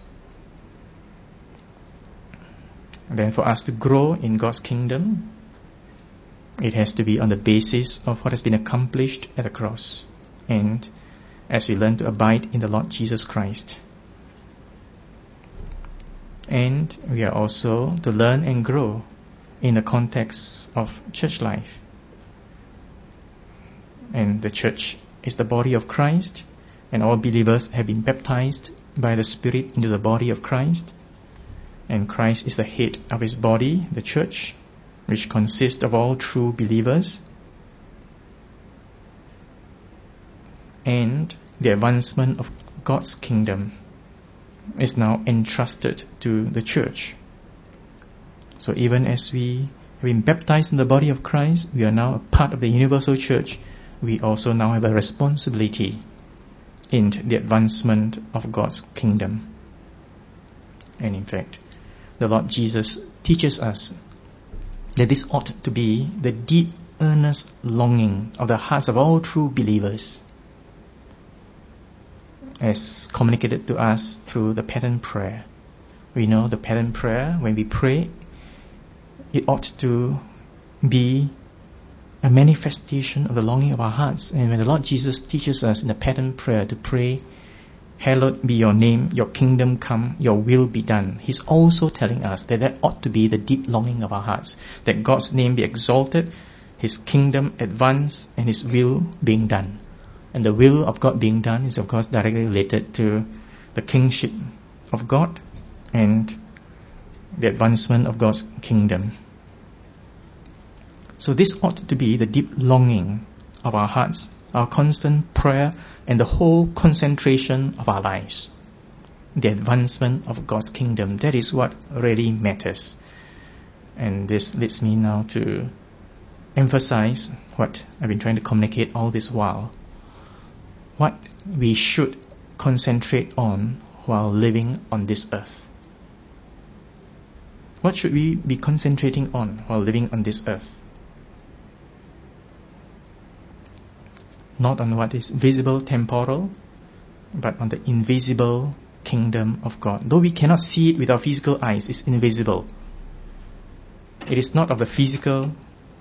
And then for us to grow in God's kingdom, it has to be on the basis of what has been accomplished at the cross, and as we learn to abide in the Lord Jesus Christ. And we are also to learn and grow in the context of church life. And the church is the body of Christ, and all believers have been baptized by the Spirit into the body of Christ. And Christ is the head of his body, the church. which consists of all true believers, and the advancement of God's kingdom is now entrusted to the church. So even as we have been baptized in the body of Christ, we are now a part of the universal church. We also now have a responsibility in the advancement of God's kingdom. And in fact, the Lord Jesus teaches us that this ought to be the deep, earnest longing of the hearts of all true believers, as communicated to us through the pattern prayer. We know the pattern prayer, when we pray, it ought to be a manifestation of the longing of our hearts. And when the Lord Jesus teaches us in the pattern prayer to pray, "Hallowed be your name, your kingdom come, your will be done," He's also telling us that that ought to be the deep longing of our hearts, that God's name be exalted, His kingdom advance, and His will being done. And the will of God being done is of course directly related to the kingship of God and the advancement of God's kingdom. So this ought to be the deep longing of our hearts, our constant prayer, and the whole concentration of our lives. The advancement of God's kingdom, that is what really matters. And this leads me now to emphasize what I've been trying to communicate all this while. What we should concentrate on while living on this earth. What should we be concentrating on while living on this earth? Not on what is visible, temporal, but on the invisible kingdom of God. Though we cannot see it with our physical eyes, it's invisible. It is not of the physical.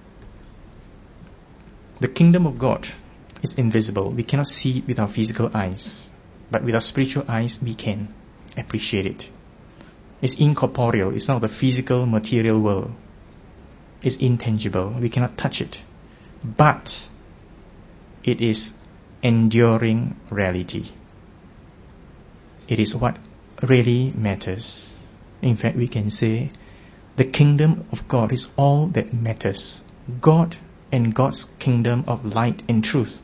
The kingdom of God is invisible. We cannot see it with our physical eyes, but with our spiritual eyes we can appreciate it. It's incorporeal. It's not the physical, material world. It's intangible. We cannot touch it. But it is enduring reality. It is what really matters. In fact, we can say the kingdom of God is all that matters. God and God's kingdom of light and truth.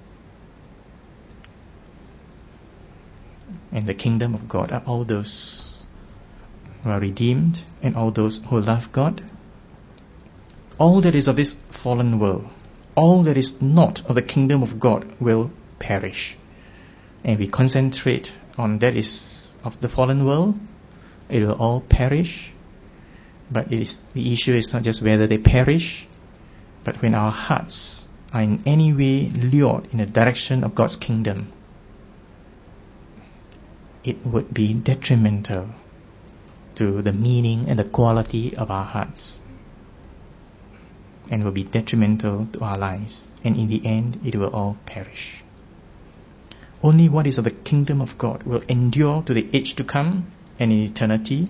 And the kingdom of God are all those who are redeemed and all those who love God. All that is of this fallen world, all that is not of the kingdom of God will perish. And we concentrate on that is of the fallen world, it will all perish. But the issue is not just whether they perish, but when our hearts are in any way lured in the direction of God's kingdom, it would be detrimental to the meaning and the quality of our hearts, and will be detrimental to our lives, and in the end it will all perish. Only what is of the kingdom of God will endure to the age to come and in eternity.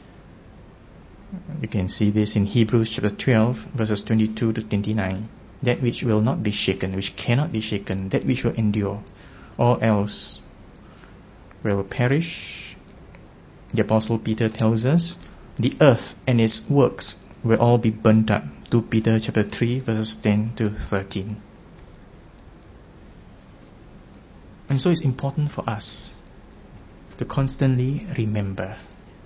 You can see this in Hebrews chapter 12 verses 22 to 29. That which will not be shaken, which cannot be shaken, that which will endure, all else will perish. The Apostle Peter tells us the earth and its works will all be burnt up. 2 Peter chapter 3 verses 10 to 13. And so it's important for us to constantly remember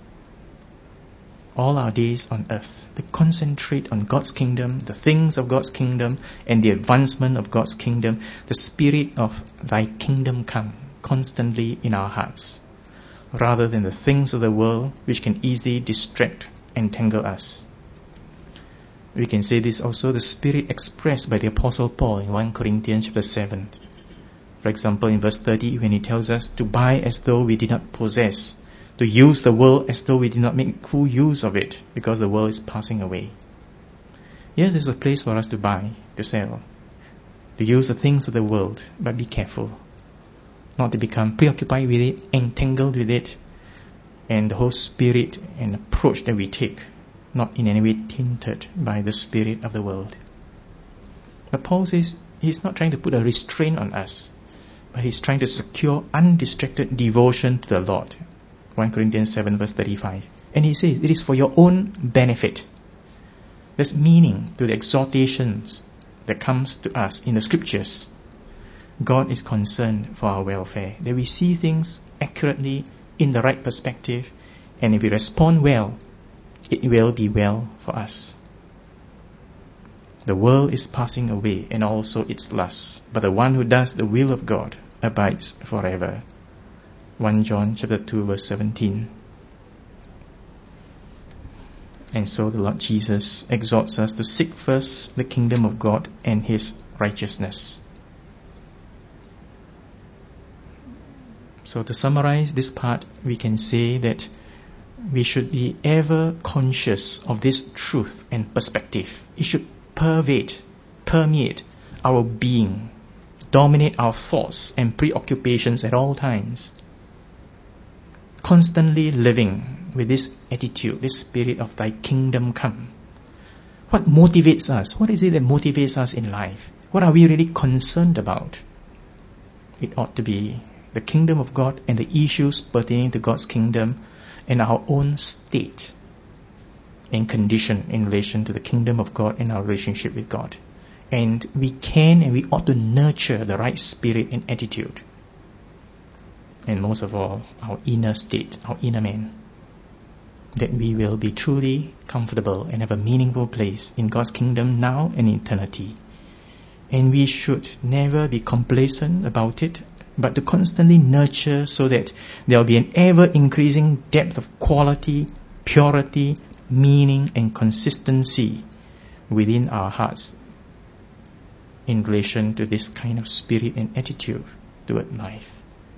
all our days on earth, to concentrate on God's kingdom, the things of God's kingdom, and the advancement of God's kingdom, the spirit of thy kingdom come constantly in our hearts, rather than the things of the world which can easily distract and entangle us. We can say this also, the spirit expressed by the Apostle Paul in 1 Corinthians chapter 7. For example, in verse 30, when he tells us to buy as though we did not possess, to use the world as though we did not make full use of it, because the world is passing away. Yes, there's a place for us to buy, to sell, to use the things of the world, but be careful not to become preoccupied with it, entangled with it, and the whole spirit and approach that we take not in any way tainted by the spirit of the world. But Paul says he's not trying to put a restraint on us, but he's trying to secure undistracted devotion to the Lord. 1 Corinthians 7 verse 35. And he says it is for your own benefit. There's meaning to the exhortations that comes to us in the scriptures. God is concerned for our welfare, that we see things accurately in the right perspective, and if we respond well, it will be well for us. The world is passing away and also its lusts, but the one who does the will of God abides forever. 1 John chapter 2 verse 17. And so the Lord Jesus exhorts us to seek first the kingdom of God and His righteousness. So to summarize this part, we can say that we should be ever conscious of this truth and perspective. It should permeate our being, dominate our thoughts and preoccupations at all times. Constantly living with this attitude, this spirit of Thy kingdom come. What motivates us? What is it that motivates us in life? What are we really concerned about? It ought to be the kingdom of God and the issues pertaining to God's kingdom and our own state and condition in relation to the kingdom of God and our relationship with God. And we can and we ought to nurture the right spirit and attitude. And most of all, our inner state, our inner man. That we will be truly comfortable and have a meaningful place in God's kingdom now and in eternity. And we should never be complacent about it, but to constantly nurture so that there will be an ever-increasing depth of quality, purity, meaning and consistency within our hearts in relation to this kind of spirit and attitude toward life.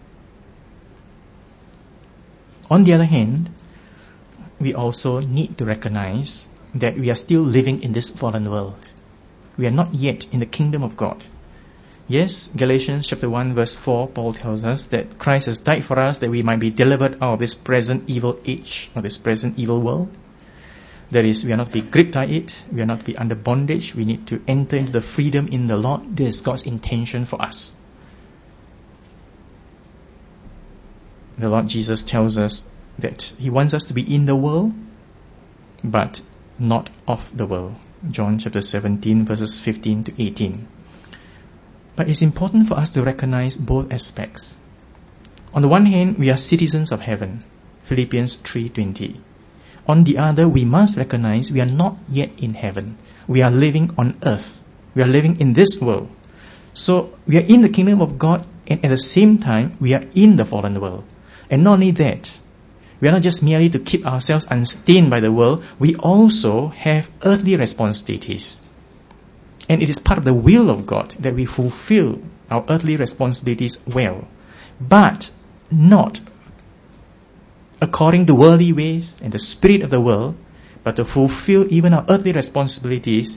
On the other hand, we also need to recognize that we are still living in this fallen world. We are not yet in the kingdom of God. Yes, Galatians chapter 1 verse 4, Paul tells us that Christ has died for us that we might be delivered out of this present evil age, or this present evil world. That is, we are not to be gripped by it, we are not to be under bondage, we need to enter into the freedom in the Lord. This is God's intention for us. The Lord Jesus tells us that He wants us to be in the world, but not of the world. John chapter 17 verses 15 to 18. But it's important for us to recognize both aspects. On the one hand, we are citizens of heaven, Philippians 3:20. On the other, we must recognize we are not yet in heaven. We are living on earth. We are living in this world. So we are in the kingdom of God, and at the same time, we are in the fallen world. And not only that, we are not just merely to keep ourselves unstained by the world, we also have earthly responsibilities. And it is part of the will of God that we fulfill our earthly responsibilities well, but not according to worldly ways and the spirit of the world, but to fulfill even our earthly responsibilities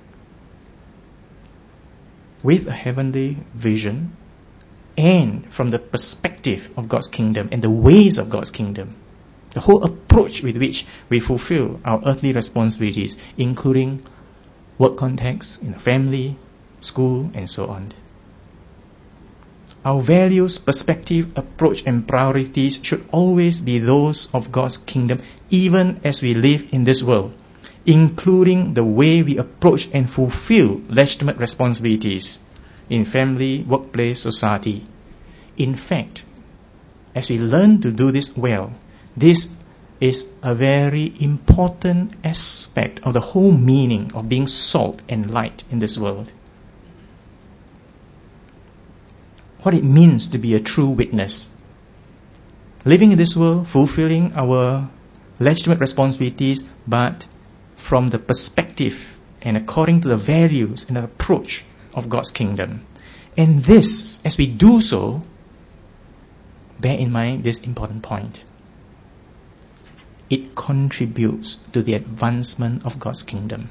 with a heavenly vision and from the perspective of God's kingdom and the ways of God's kingdom. The whole approach with which we fulfill our earthly responsibilities, including work context, in the family, school, and so on. Our values, perspective, approach, and priorities should always be those of God's kingdom, even as we live in this world, including the way we approach and fulfill legitimate responsibilities in family, workplace, society. In fact, as we learn to do this well, this is a very important aspect of the whole meaning of being salt and light in this world. What it means to be a true witness. Living in this world, fulfilling our legitimate responsibilities, but from the perspective and according to the values and the approach of God's kingdom. And this, as we do so, bear in mind this important point. It contributes to the advancement of God's kingdom.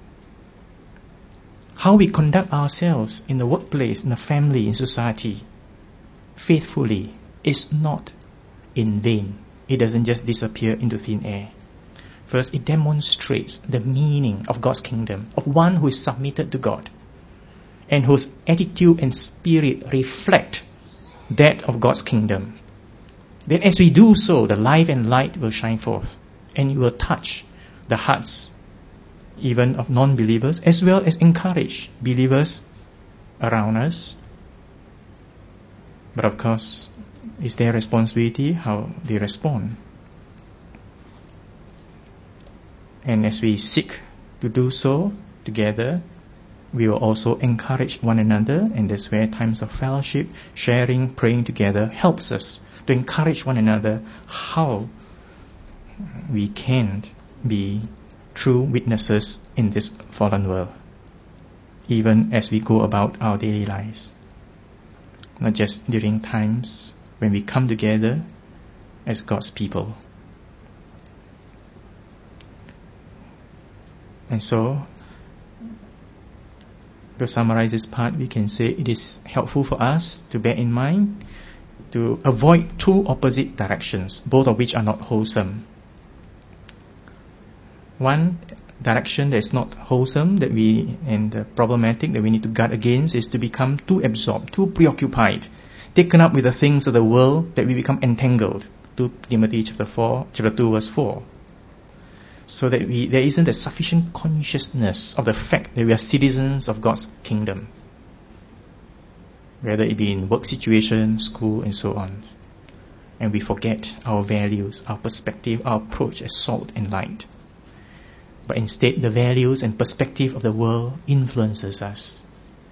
How we conduct ourselves in the workplace, in the family, in society, faithfully, is not in vain. It doesn't just disappear into thin air. First, it demonstrates the meaning of God's kingdom, of one who is submitted to God, and whose attitude and spirit reflect that of God's kingdom. Then as we do so, the life and light will shine forth, and it will touch the hearts even of non-believers, as well as encourage believers around us. But of course, it's their responsibility how they respond. And as we seek to do so together, we will also encourage one another, and that's where times of fellowship, sharing, praying together helps us to encourage one another how we can be true witnesses in this fallen world, even as we go about our daily lives. Not just during times when we come together as God's people. And so, to summarize this part, we can say it is helpful for us to bear in mind to avoid two opposite directions, both of which are not wholesome. One direction that is not wholesome and problematic that we need to guard against is to become too absorbed, too preoccupied, taken up with the things of the world that we become entangled. 2 Timothy chapter 2 verse 4. So that there isn't a sufficient consciousness of the fact that we are citizens of God's kingdom, whether it be in work situation, school, and so on. And we forget our values, our perspective, our approach as salt and light. But instead, the values and perspective of the world influences us.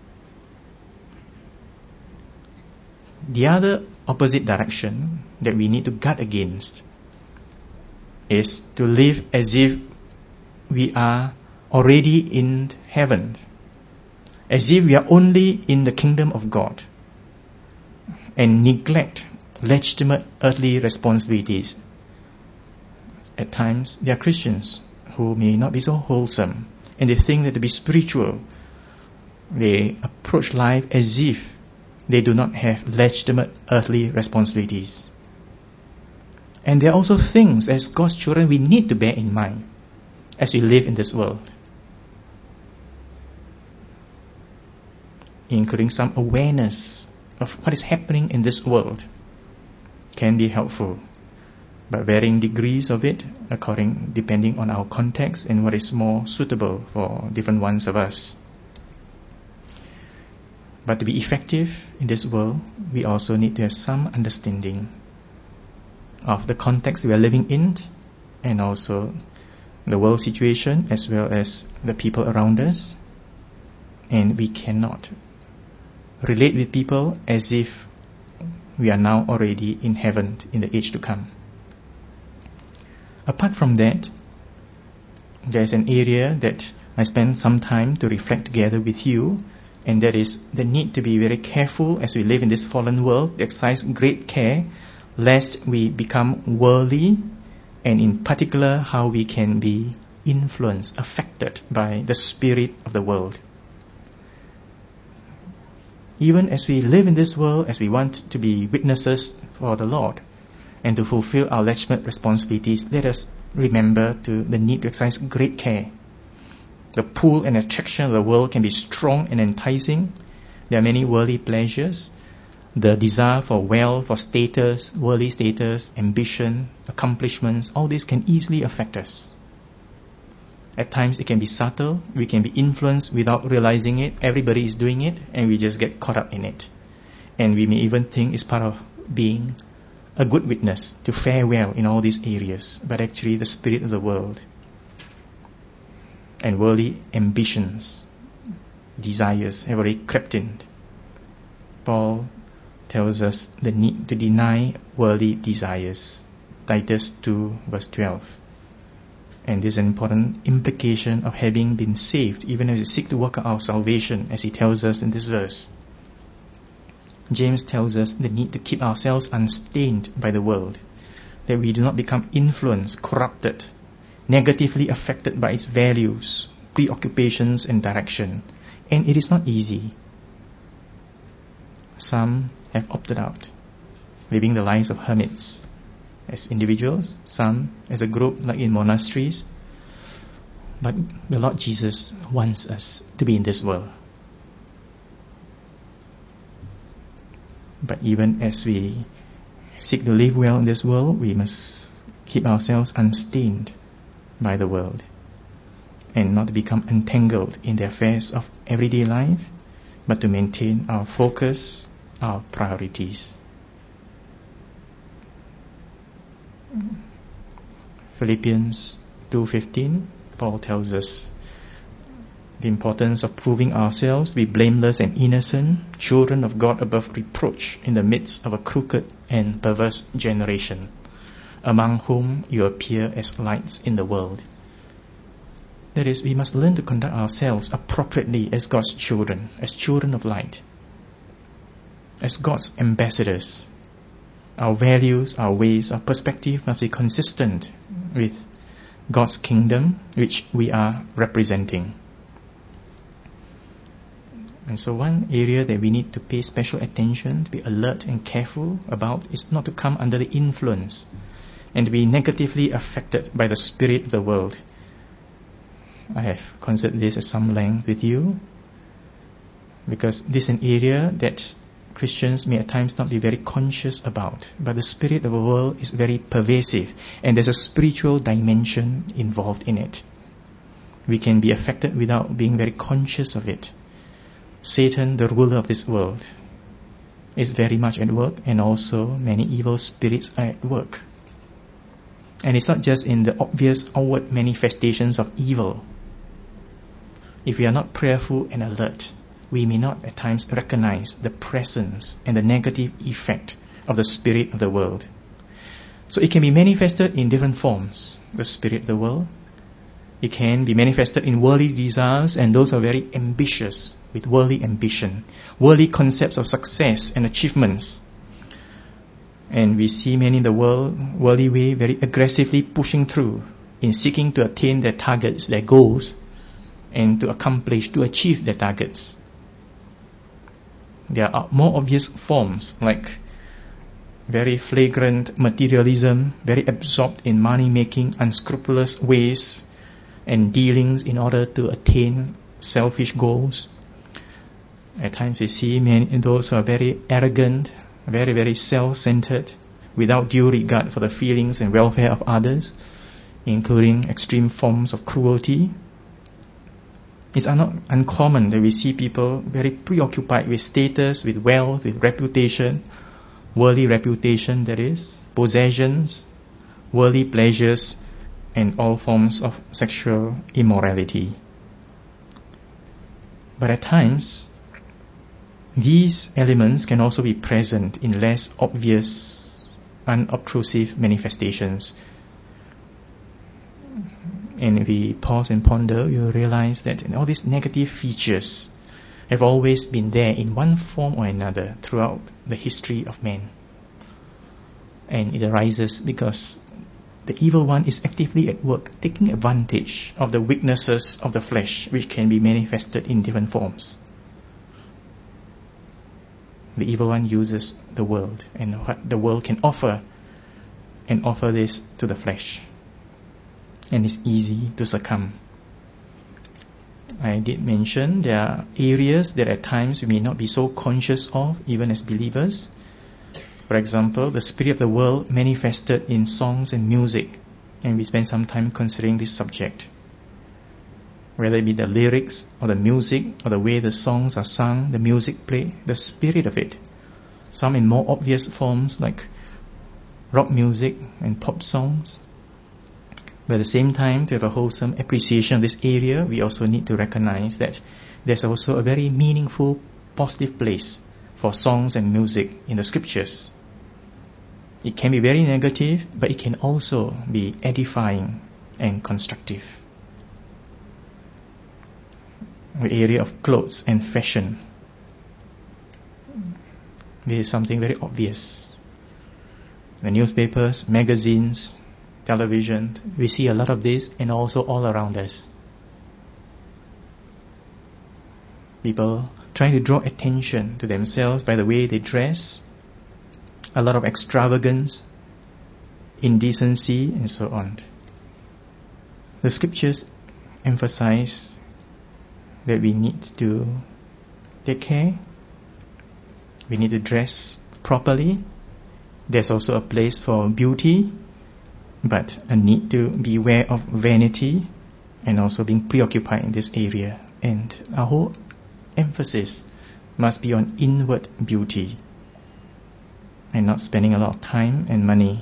The other opposite direction that we need to guard against is to live as if we are already in heaven, as if we are only in the kingdom of God, and neglect legitimate earthly responsibilities. At times, there are Christians who may not be so wholesome, and they think that to be spiritual, they approach life as if they do not have legitimate earthly responsibilities. And there are also things as God's children we need to bear in mind as we live in this world, including some awareness of what is happening in this world can be helpful, but varying degrees of it depending on our context and what is more suitable for different ones of us. But to be effective in this world, we also need to have some understanding of the context we are living in, and also the world situation as well as the people around us. And we cannot relate with people as if we are now already in heaven in the age to come. Apart from that, there is an area that I spend some time to reflect together with you, and that is the need to be very careful as we live in this fallen world, to exercise great care lest we become worldly, and in particular how we can be influenced, affected by the spirit of the world. Even as we live in this world, as we want to be witnesses for the Lord and to fulfill our legitimate responsibilities, let us remember the need to exercise great care. The pull and attraction of the world can be strong and enticing. There are many worldly pleasures. The desire for wealth, for status, worldly status, ambition, accomplishments, all this can easily affect us. At times it can be subtle, we can be influenced without realizing it, everybody is doing it, and we just get caught up in it. And we may even think it's part of being a good witness, to fare well in all these areas, but actually the spirit of the world and worldly ambitions, desires have already crept in. Paul tells us the need to deny worldly desires. Titus 2 verse 12. And this is an important implication of having been saved, even as we seek to work out our salvation, as he tells us in this verse. James tells us the need to keep ourselves unstained by the world, that we do not become influenced, corrupted, negatively affected by its values, preoccupations, and direction. And it is not easy. Some have opted out, living the lives of hermits as individuals, some as a group like in monasteries. But the Lord Jesus wants us to be in this world. But even as we seek to live well in this world, we must keep ourselves unstained by the world. and not to become entangled in the affairs of everyday life, but to maintain our focus, our priorities. Philippians 2:15, Paul tells us the importance of proving ourselves to be blameless and innocent, children of God above reproach in the midst of a crooked and perverse generation, among whom you appear as lights in the world. That is, we must learn to conduct ourselves appropriately as God's children, as children of light, as God's ambassadors. Our values, our ways, our perspective must be consistent with God's kingdom, which we are representing. And so one area that we need to pay special attention, to be alert and careful about, is not to come under the influence and to be negatively affected by the spirit of the world. I have considered this at some length with you, because this is an area that Christians may at times not be very conscious about, but the spirit of the world is very pervasive, and there's a spiritual dimension involved in it. We can be affected without being very conscious of it. Satan, the ruler of this world, is very much at work, and also many evil spirits are at work. And it's not just in the obvious outward manifestations of evil. If we are not prayerful and alert, we may not at times recognize the presence and the negative effect of the spirit of the world. So it can be manifested in different forms, the spirit of the world. It can be manifested in worldly desires, and those are very ambitious, with worldly ambition, worldly concepts of success and achievements. And we see many in the worldly way very aggressively pushing through in seeking to attain their targets, their goals, and to achieve their targets. There are more obvious forms like very flagrant materialism, very absorbed in money-making, unscrupulous ways and dealings in order to attain selfish goals. At times we see many those who are very arrogant, very, very self-centered, without due regard for the feelings and welfare of others, including extreme forms of cruelty. It's not uncommon that we see people very preoccupied with status, with wealth, with reputation, worldly reputation, that is, possessions, worldly pleasures, and all forms of sexual immorality. But at times, these elements can also be present in less obvious, unobtrusive manifestations. And if we pause and ponder, you'll realize that all these negative features have always been there in one form or another throughout the history of man. And it arises because the evil one is actively at work, taking advantage of the weaknesses of the flesh, which can be manifested in different forms. The evil one uses the world and what the world can offer, and offer this to the flesh. And it's easy to succumb. I did mention there are areas that at times we may not be so conscious of, even as believers. For example, the spirit of the world manifested in songs and music, and we spend some time considering this subject. Whether it be the lyrics or the music or the way the songs are sung, the music played, the spirit of it. Some in more obvious forms like rock music and pop songs. But at the same time, to have a wholesome appreciation of this area, we also need to recognize that there's also a very meaningful, positive place for songs and music in the scriptures. It can be very negative, but it can also be edifying and constructive. The area of clothes and fashion. This is something very obvious. The newspapers, magazines, television, we see a lot of this, and also all around us. People trying to draw attention to themselves by the way they dress, a lot of extravagance, indecency, and so on. The scriptures emphasize that we need to take care, we need to dress properly. There's also a place for beauty, but a need to beware of vanity and also being preoccupied in this area. And our whole emphasis must be on inward beauty and not spending a lot of time and money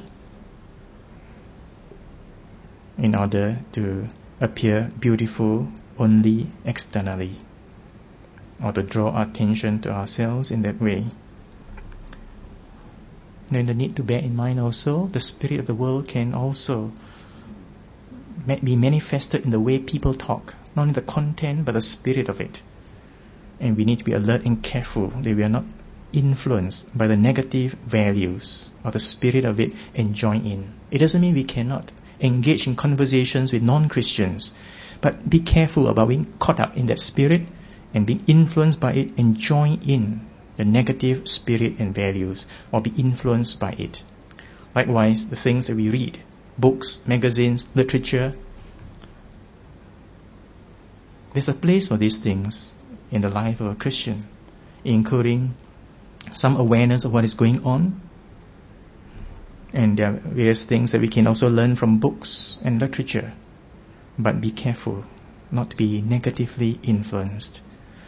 in order to appear beautiful only externally, or to draw attention to ourselves in that way. Then the need to bear in mind also, the spirit of the world can also be manifested in the way people talk, not in the content but the spirit of it. And we need to be alert and careful that we are not influenced by the negative values or the spirit of it and join in. It doesn't mean we cannot engage in conversations with non-Christians, but be careful about being caught up in that spirit and being influenced by it and join in the negative spirit and values, or be influenced by it. Likewise, the things that we read, books, magazines, literature, there's a place for these things in the life of a Christian, including some awareness of what is going on. And there are various things that we can also learn from books and literature. But be careful not to be negatively influenced.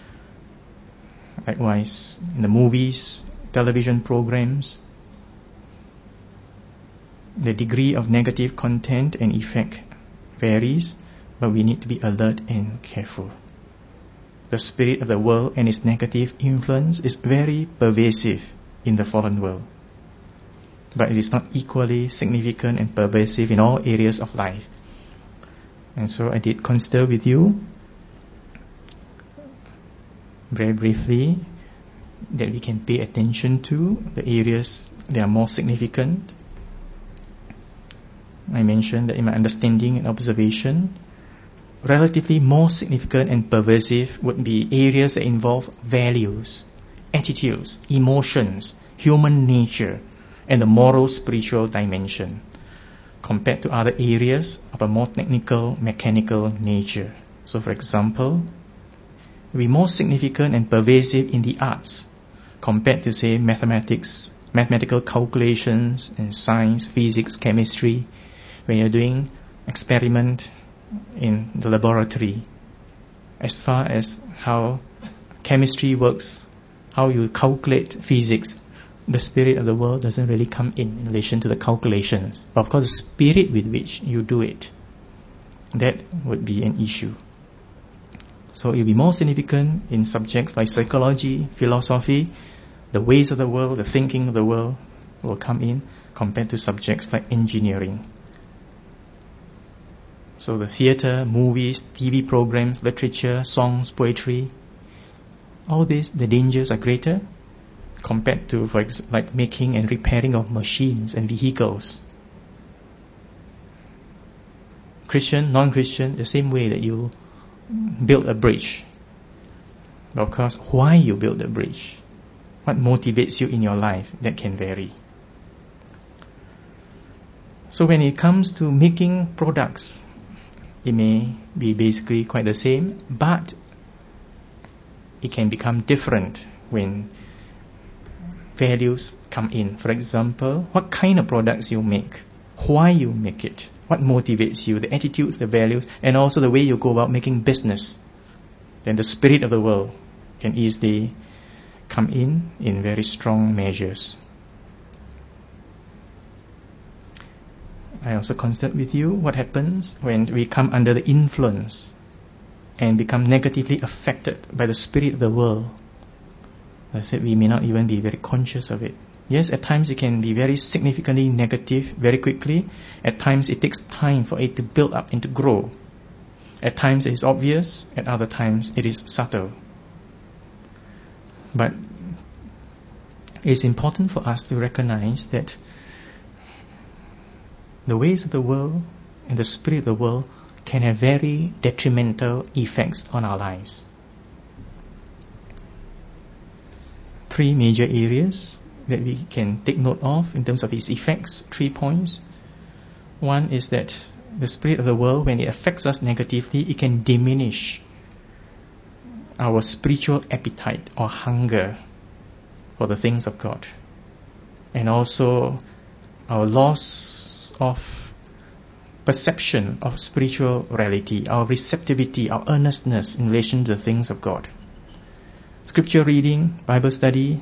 Likewise, in the movies, television programs, the degree of negative content and effect varies, but we need to be alert and careful. The spirit of the world and its negative influence is very pervasive in the fallen world, but it is not equally significant and pervasive in all areas of life. And so I did consider with you very briefly that we can pay attention to the areas that are more significant. I mentioned that in my understanding and observation, relatively more significant and pervasive would be areas that involve values, attitudes, emotions, human nature, and the moral spiritual dimension, compared to other areas of a more technical, mechanical nature. So for example, it will be more significant and pervasive in the arts compared to, say, mathematics, mathematical calculations, and science, physics, chemistry, when you're doing experiment in the laboratory. As far as how chemistry works, how you calculate physics, the spirit of the world doesn't really come in relation to the calculations. But of course, the spirit with which you do it, that would be an issue. So it will be more significant in subjects like psychology, philosophy, the ways of the world, the thinking of the world will come in, compared to subjects like engineering. So the theatre, movies, TV programs, literature, songs, poetry, all this, the dangers are greater compared to, like making and repairing of machines and vehicles. Christian, non-Christian, the same way that you build a bridge. But of course, why you build the bridge, what motivates you in your life, that can vary. So when it comes to making products, it may be basically quite the same, but it can become different when values come in. For example, what kind of products you make, why you make it, what motivates you, the attitudes, the values, and also the way you go about making business. Then the spirit of the world can easily come in very strong measures. I also considered with you what happens when we come under the influence and become negatively affected by the spirit of the world. I said we may not even be very conscious of it. Yes, at times it can be very significantly negative very quickly. At times it takes time for it to build up and to grow. At times it is obvious, at other times it is subtle. But it is important for us to recognize that the ways of the world and the spirit of the world can have very detrimental effects on our lives. 3 major areas that we can take note of in terms of its effects, 3 points. One is that the spirit of the world, when it affects us negatively, it can diminish our spiritual appetite or hunger for the things of God, and also our loss of perception of spiritual reality, our receptivity, our earnestness in relation to the things of God. Scripture reading, Bible study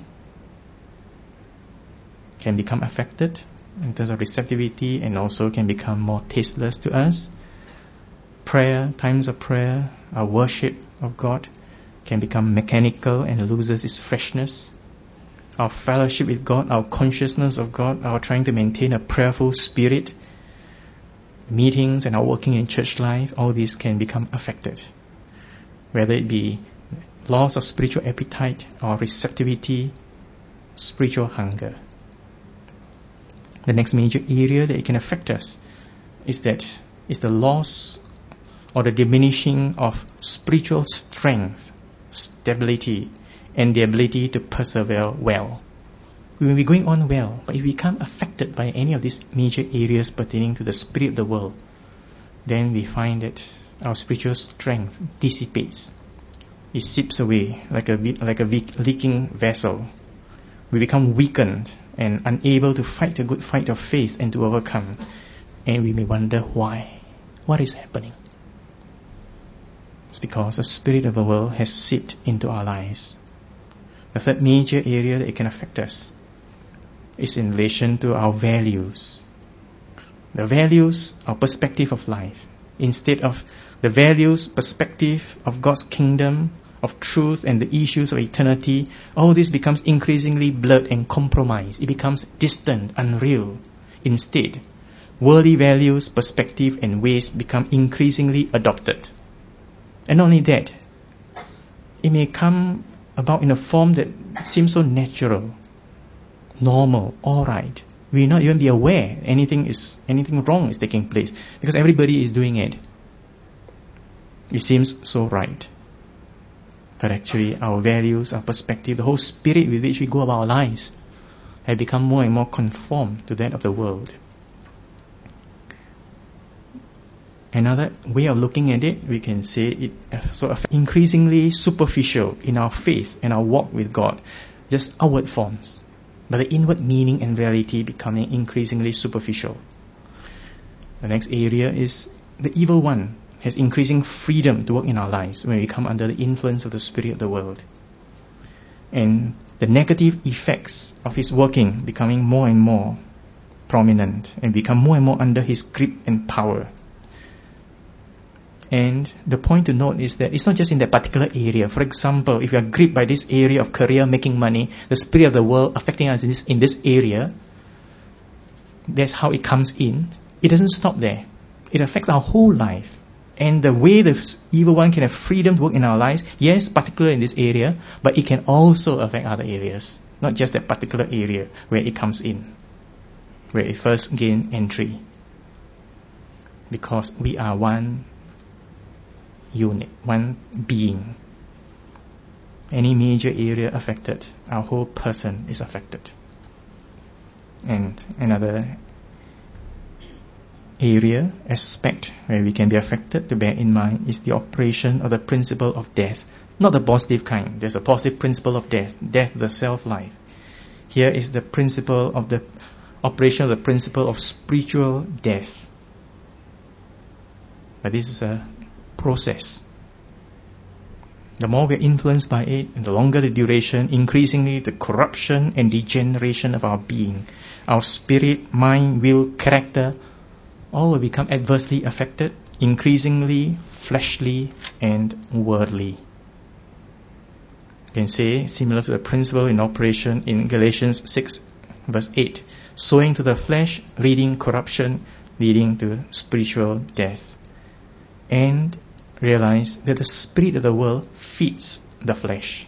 can become affected in terms of receptivity, and also can become more tasteless to us. Prayer, times of prayer, our worship of God can become mechanical and loses its freshness. Our fellowship with God, our consciousness of God, our trying to maintain a prayerful spirit, meetings and our working in church life, all these can become affected. Whether it be loss of spiritual appetite or receptivity, spiritual hunger. The next major area that it can affect us is the loss or the diminishing of spiritual strength, stability, and the ability to persevere well. We will be going on well, but if we become affected by any of these major areas pertaining to the spirit of the world, then we find that our spiritual strength dissipates. It seeps away like a leaking vessel. We become weakened and unable to fight a good fight of faith and to overcome. And we may wonder why. What is happening? It's because the spirit of the world has seeped into our lives. The third major area that it can affect us is in relation to our values. The values, our perspective of life. Instead of the values, perspective of God's kingdom, of truth and the issues of eternity, all this becomes increasingly blurred and compromised. It becomes distant, unreal. Instead, worldly values, perspective and ways become increasingly adopted. And not only that, it may come about in a form that seems so natural, normal, alright. We may not even be aware anything wrong is taking place because everybody is doing it. It seems so right. But actually our values, our perspective, the whole spirit with which we go about our lives have become more and more conformed to that of the world. Another way of looking at it, we can say it sort of increasingly superficial in our faith and our walk with God, just outward forms, but the inward meaning and reality becoming increasingly superficial. The next area is the evil one has increasing freedom to work in our lives when we come under the influence of the spirit of the world. And the negative effects of his working becoming more and more prominent and become more and more under his grip and power. And the point to note is that it's not just in that particular area. For example, if you are gripped by this area of career, making money, the spirit of the world affecting us in this area, that's how it comes in. It doesn't stop there. It affects our whole life. And the way the evil one can have freedom to work in our lives, yes, particularly in this area, but it can also affect other areas. Not just that particular area where it comes in, where it first gains entry. Because we are one unit, one being. Any major area affected, our whole person is affected. And another area, aspect where we can be affected to bear in mind is the operation of the principle of death. Not the positive kind. There's a positive principle of death, the self-life. Here is the principle of the operation of the principle of spiritual death. But this is a process. The more we are influenced by it, and the longer the duration, increasingly the corruption and degeneration of our being, our spirit, mind, will, character, all will become adversely affected, increasingly fleshly and worldly. You can say, similar to the principle in operation in Galatians 6 verse 8, sowing to the flesh, leading corruption, leading to spiritual death. And realize that the spirit of the world feeds the flesh.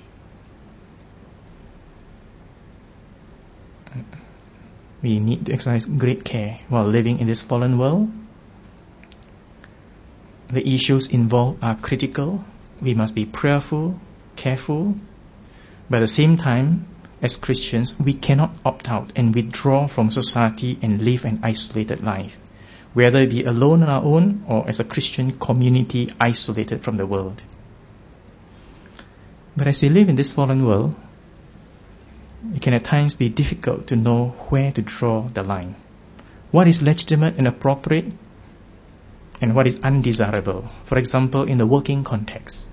We need to exercise great care while living in this fallen world. The issues involved are critical. We must be prayerful, careful. But at the same time, as Christians, we cannot opt out and withdraw from society and live an isolated life, whether it be alone on our own or as a Christian community isolated from the world. But as we live in this fallen world, it can at times be difficult to know where to draw the line. What is legitimate and appropriate and what is undesirable. For example, in the working context.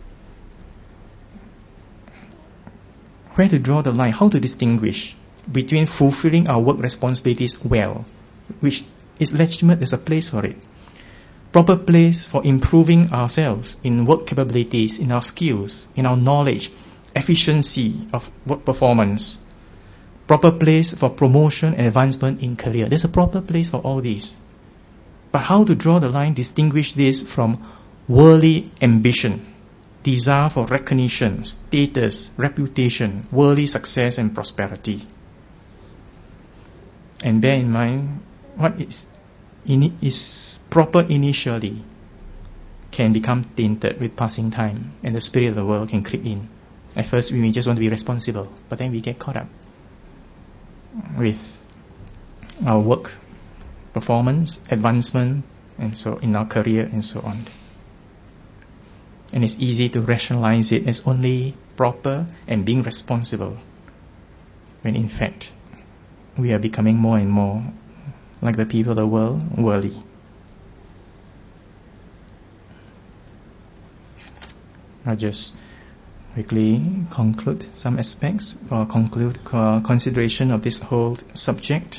Where to draw the line, how to distinguish between fulfilling our work responsibilities well, which is legitimate, there's a place for it. Proper place for improving ourselves in work capabilities, in our skills, in our knowledge, efficiency of work performance. Proper place for promotion and advancement in career. There's a proper place for all these. But how to draw the line, distinguish this from worldly ambition, desire for recognition, status, reputation, worldly success and prosperity. And bear in mind, what is proper initially can become tainted with passing time, and the spirit of the world can creep in. At first we may just want to be responsible, but then we get caught up with our work performance, advancement, and so in our career and so on. And it's easy to rationalize it as only proper and being responsible, when in fact we are becoming more and more like the people of the world, worldly. I'll just quickly conclude some aspects or conclude consideration of this whole subject.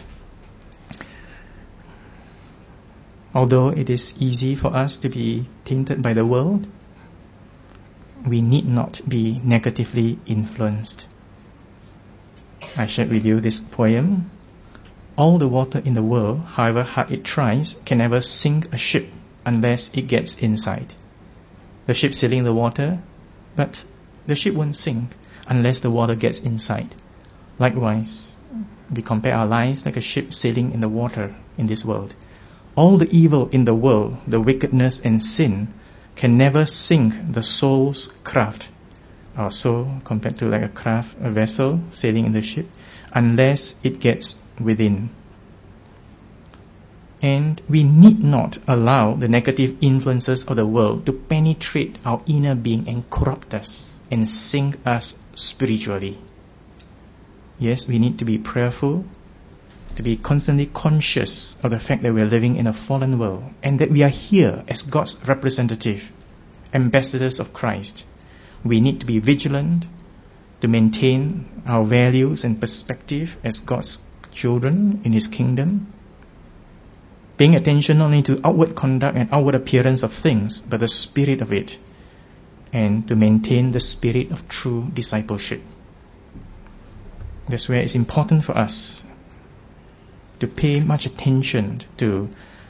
Although it is easy for us to be tainted by the world, we need not be negatively influenced. I shared with you this poem. All the water in the world, however hard it tries, can never sink a ship unless it gets inside. The ship sailing the water, but the ship won't sink unless the water gets inside. Likewise, we compare our lives like a ship sailing in the water in this world. All the evil in the world, the wickedness and sin, can never sink the soul's craft. Our soul compared to like a craft, a vessel sailing in the ship, unless it gets within. And we need not allow the negative influences of the world to penetrate our inner being and corrupt us and sink us spiritually. Yes, we need to be prayerful, to be constantly conscious of the fact that we are living in a fallen world and that we are here as God's representative, ambassadors of Christ. We need to be vigilant to maintain our values and perspective as God's children in His kingdom, paying attention not only to outward conduct and outward appearance of things, but the spirit of it, and to maintain the spirit of true discipleship. That's where it's important for us to pay much attention to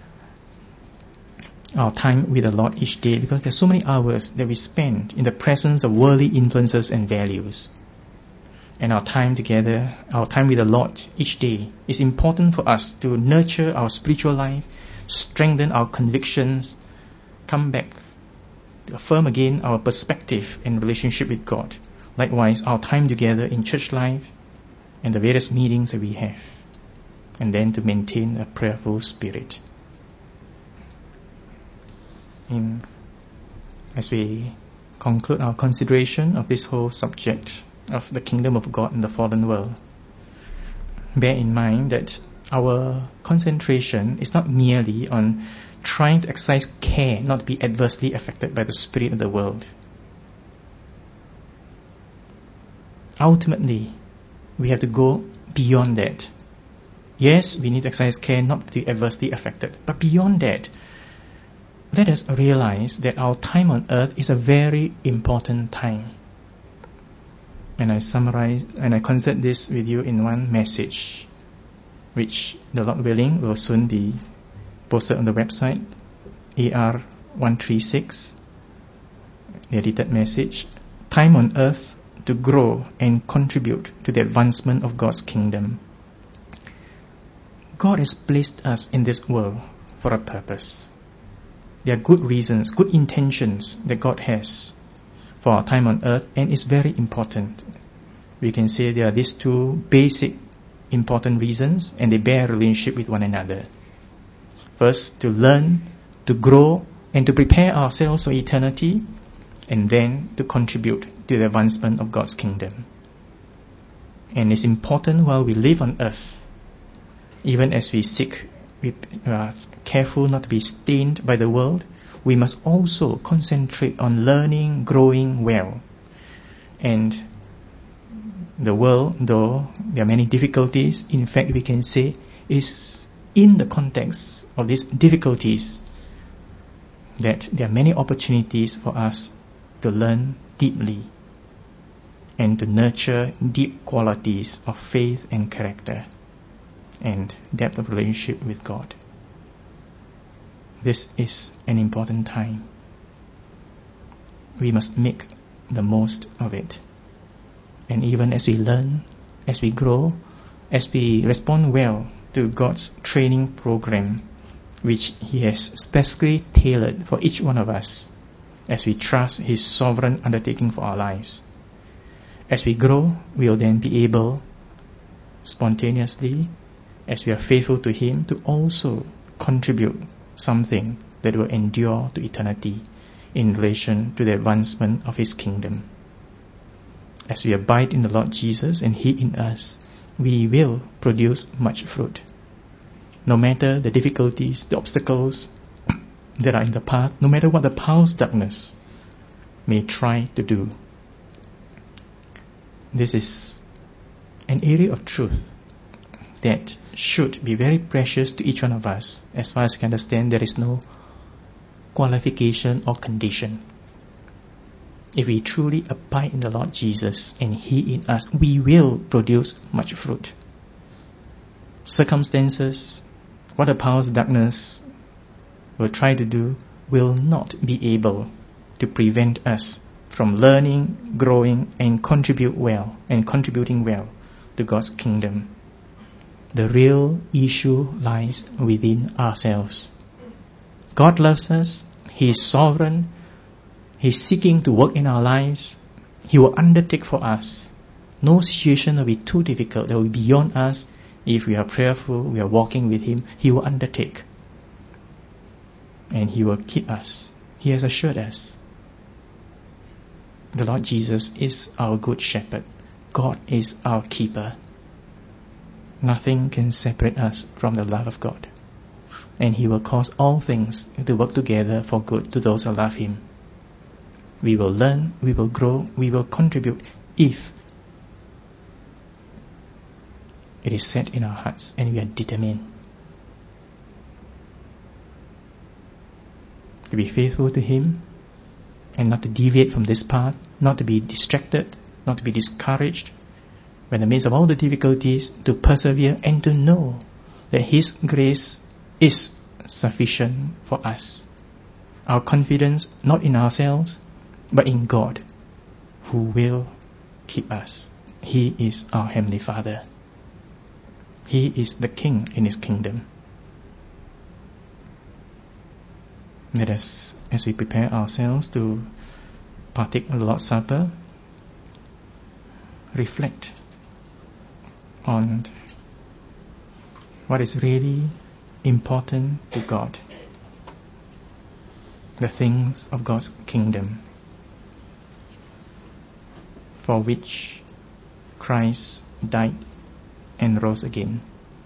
our time with the Lord each day, because there's so many hours that we spend in the presence of worldly influences and values. And our time together, our time with the Lord each day is important for us to nurture our spiritual life, strengthen our convictions, come back to affirm again our perspective and relationship with God. Likewise, our time together in church life and the various meetings that we have, and then to maintain a prayerful spirit. As we conclude our consideration of this whole subject of the kingdom of God in the fallen world, bear in mind that our concentration is not merely on trying to exercise care not to be adversely affected by the spirit of the world. Ultimately, we have to go beyond that. Yes, we need to exercise care not to be adversely affected, but beyond that, let us realize that our time on earth is a very important time. And I summarize and I consider this with you in one message, which, the Lord willing, will soon be posted on the website, AR136, the edited message. Time on earth to grow and contribute to the advancement of God's kingdom. God has placed us in this world for a purpose. There are good reasons, good intentions that God has for our time on earth, and it's very important. We can say there are these two basic important reasons, and they bear a relationship with one another. First, to learn, to grow, and to prepare ourselves for eternity, and then to contribute to the advancement of God's kingdom. And it's important while we live on earth, even as we seek careful not to be stained by the world, we must also concentrate on learning, growing well. And the world, though there are many difficulties, in fact we can say is in the context of these difficulties that there are many opportunities for us to learn deeply and to nurture deep qualities of faith and character and depth of relationship with God. This is an important time. We must make the most of it. And even as we learn, as we grow, as we respond well to God's training program, which He has specifically tailored for each one of us, as we trust His sovereign undertaking for our lives. As we grow, we will then be able, spontaneously, as we are faithful to Him, to also contribute something that will endure to eternity in relation to the advancement of His kingdom. As we abide in the Lord Jesus and He in us, we will produce much fruit. No matter the difficulties, the obstacles that are in the path, no matter what the powers of darkness may try to do. This is an area of truth that should be very precious to each one of us. As far as I can understand, there is no qualification or condition. If we truly abide in the Lord Jesus and He in us, we will produce much fruit. Circumstances, what the powers of darkness will try to do, will not be able to prevent us from learning, growing, and contributing well to God's kingdom. The real issue lies within ourselves. God loves us. He is sovereign. He is seeking to work in our lives. He will undertake for us. No situation will be too difficult that will be beyond us. If we are prayerful, we are walking with Him, He will undertake. And He will keep us. He has assured us. The Lord Jesus is our good shepherd. God is our keeper. Nothing can separate us from the love of God. And He will cause all things to work together for good to those who love Him. We will learn, we will grow, we will contribute if it is set in our hearts and we are determined to be faithful to Him and not to deviate from this path, not to be distracted, not to be discouraged, when in the midst of all the difficulties, to persevere and to know that His grace is sufficient for us. Our confidence not in ourselves, but in God, who will keep us. He is our Heavenly Father. He is the King in His kingdom. Let us, as we prepare ourselves to partake of the Lord's Supper, reflect on what is really important to God, the things of God's kingdom, for which Christ died and rose again.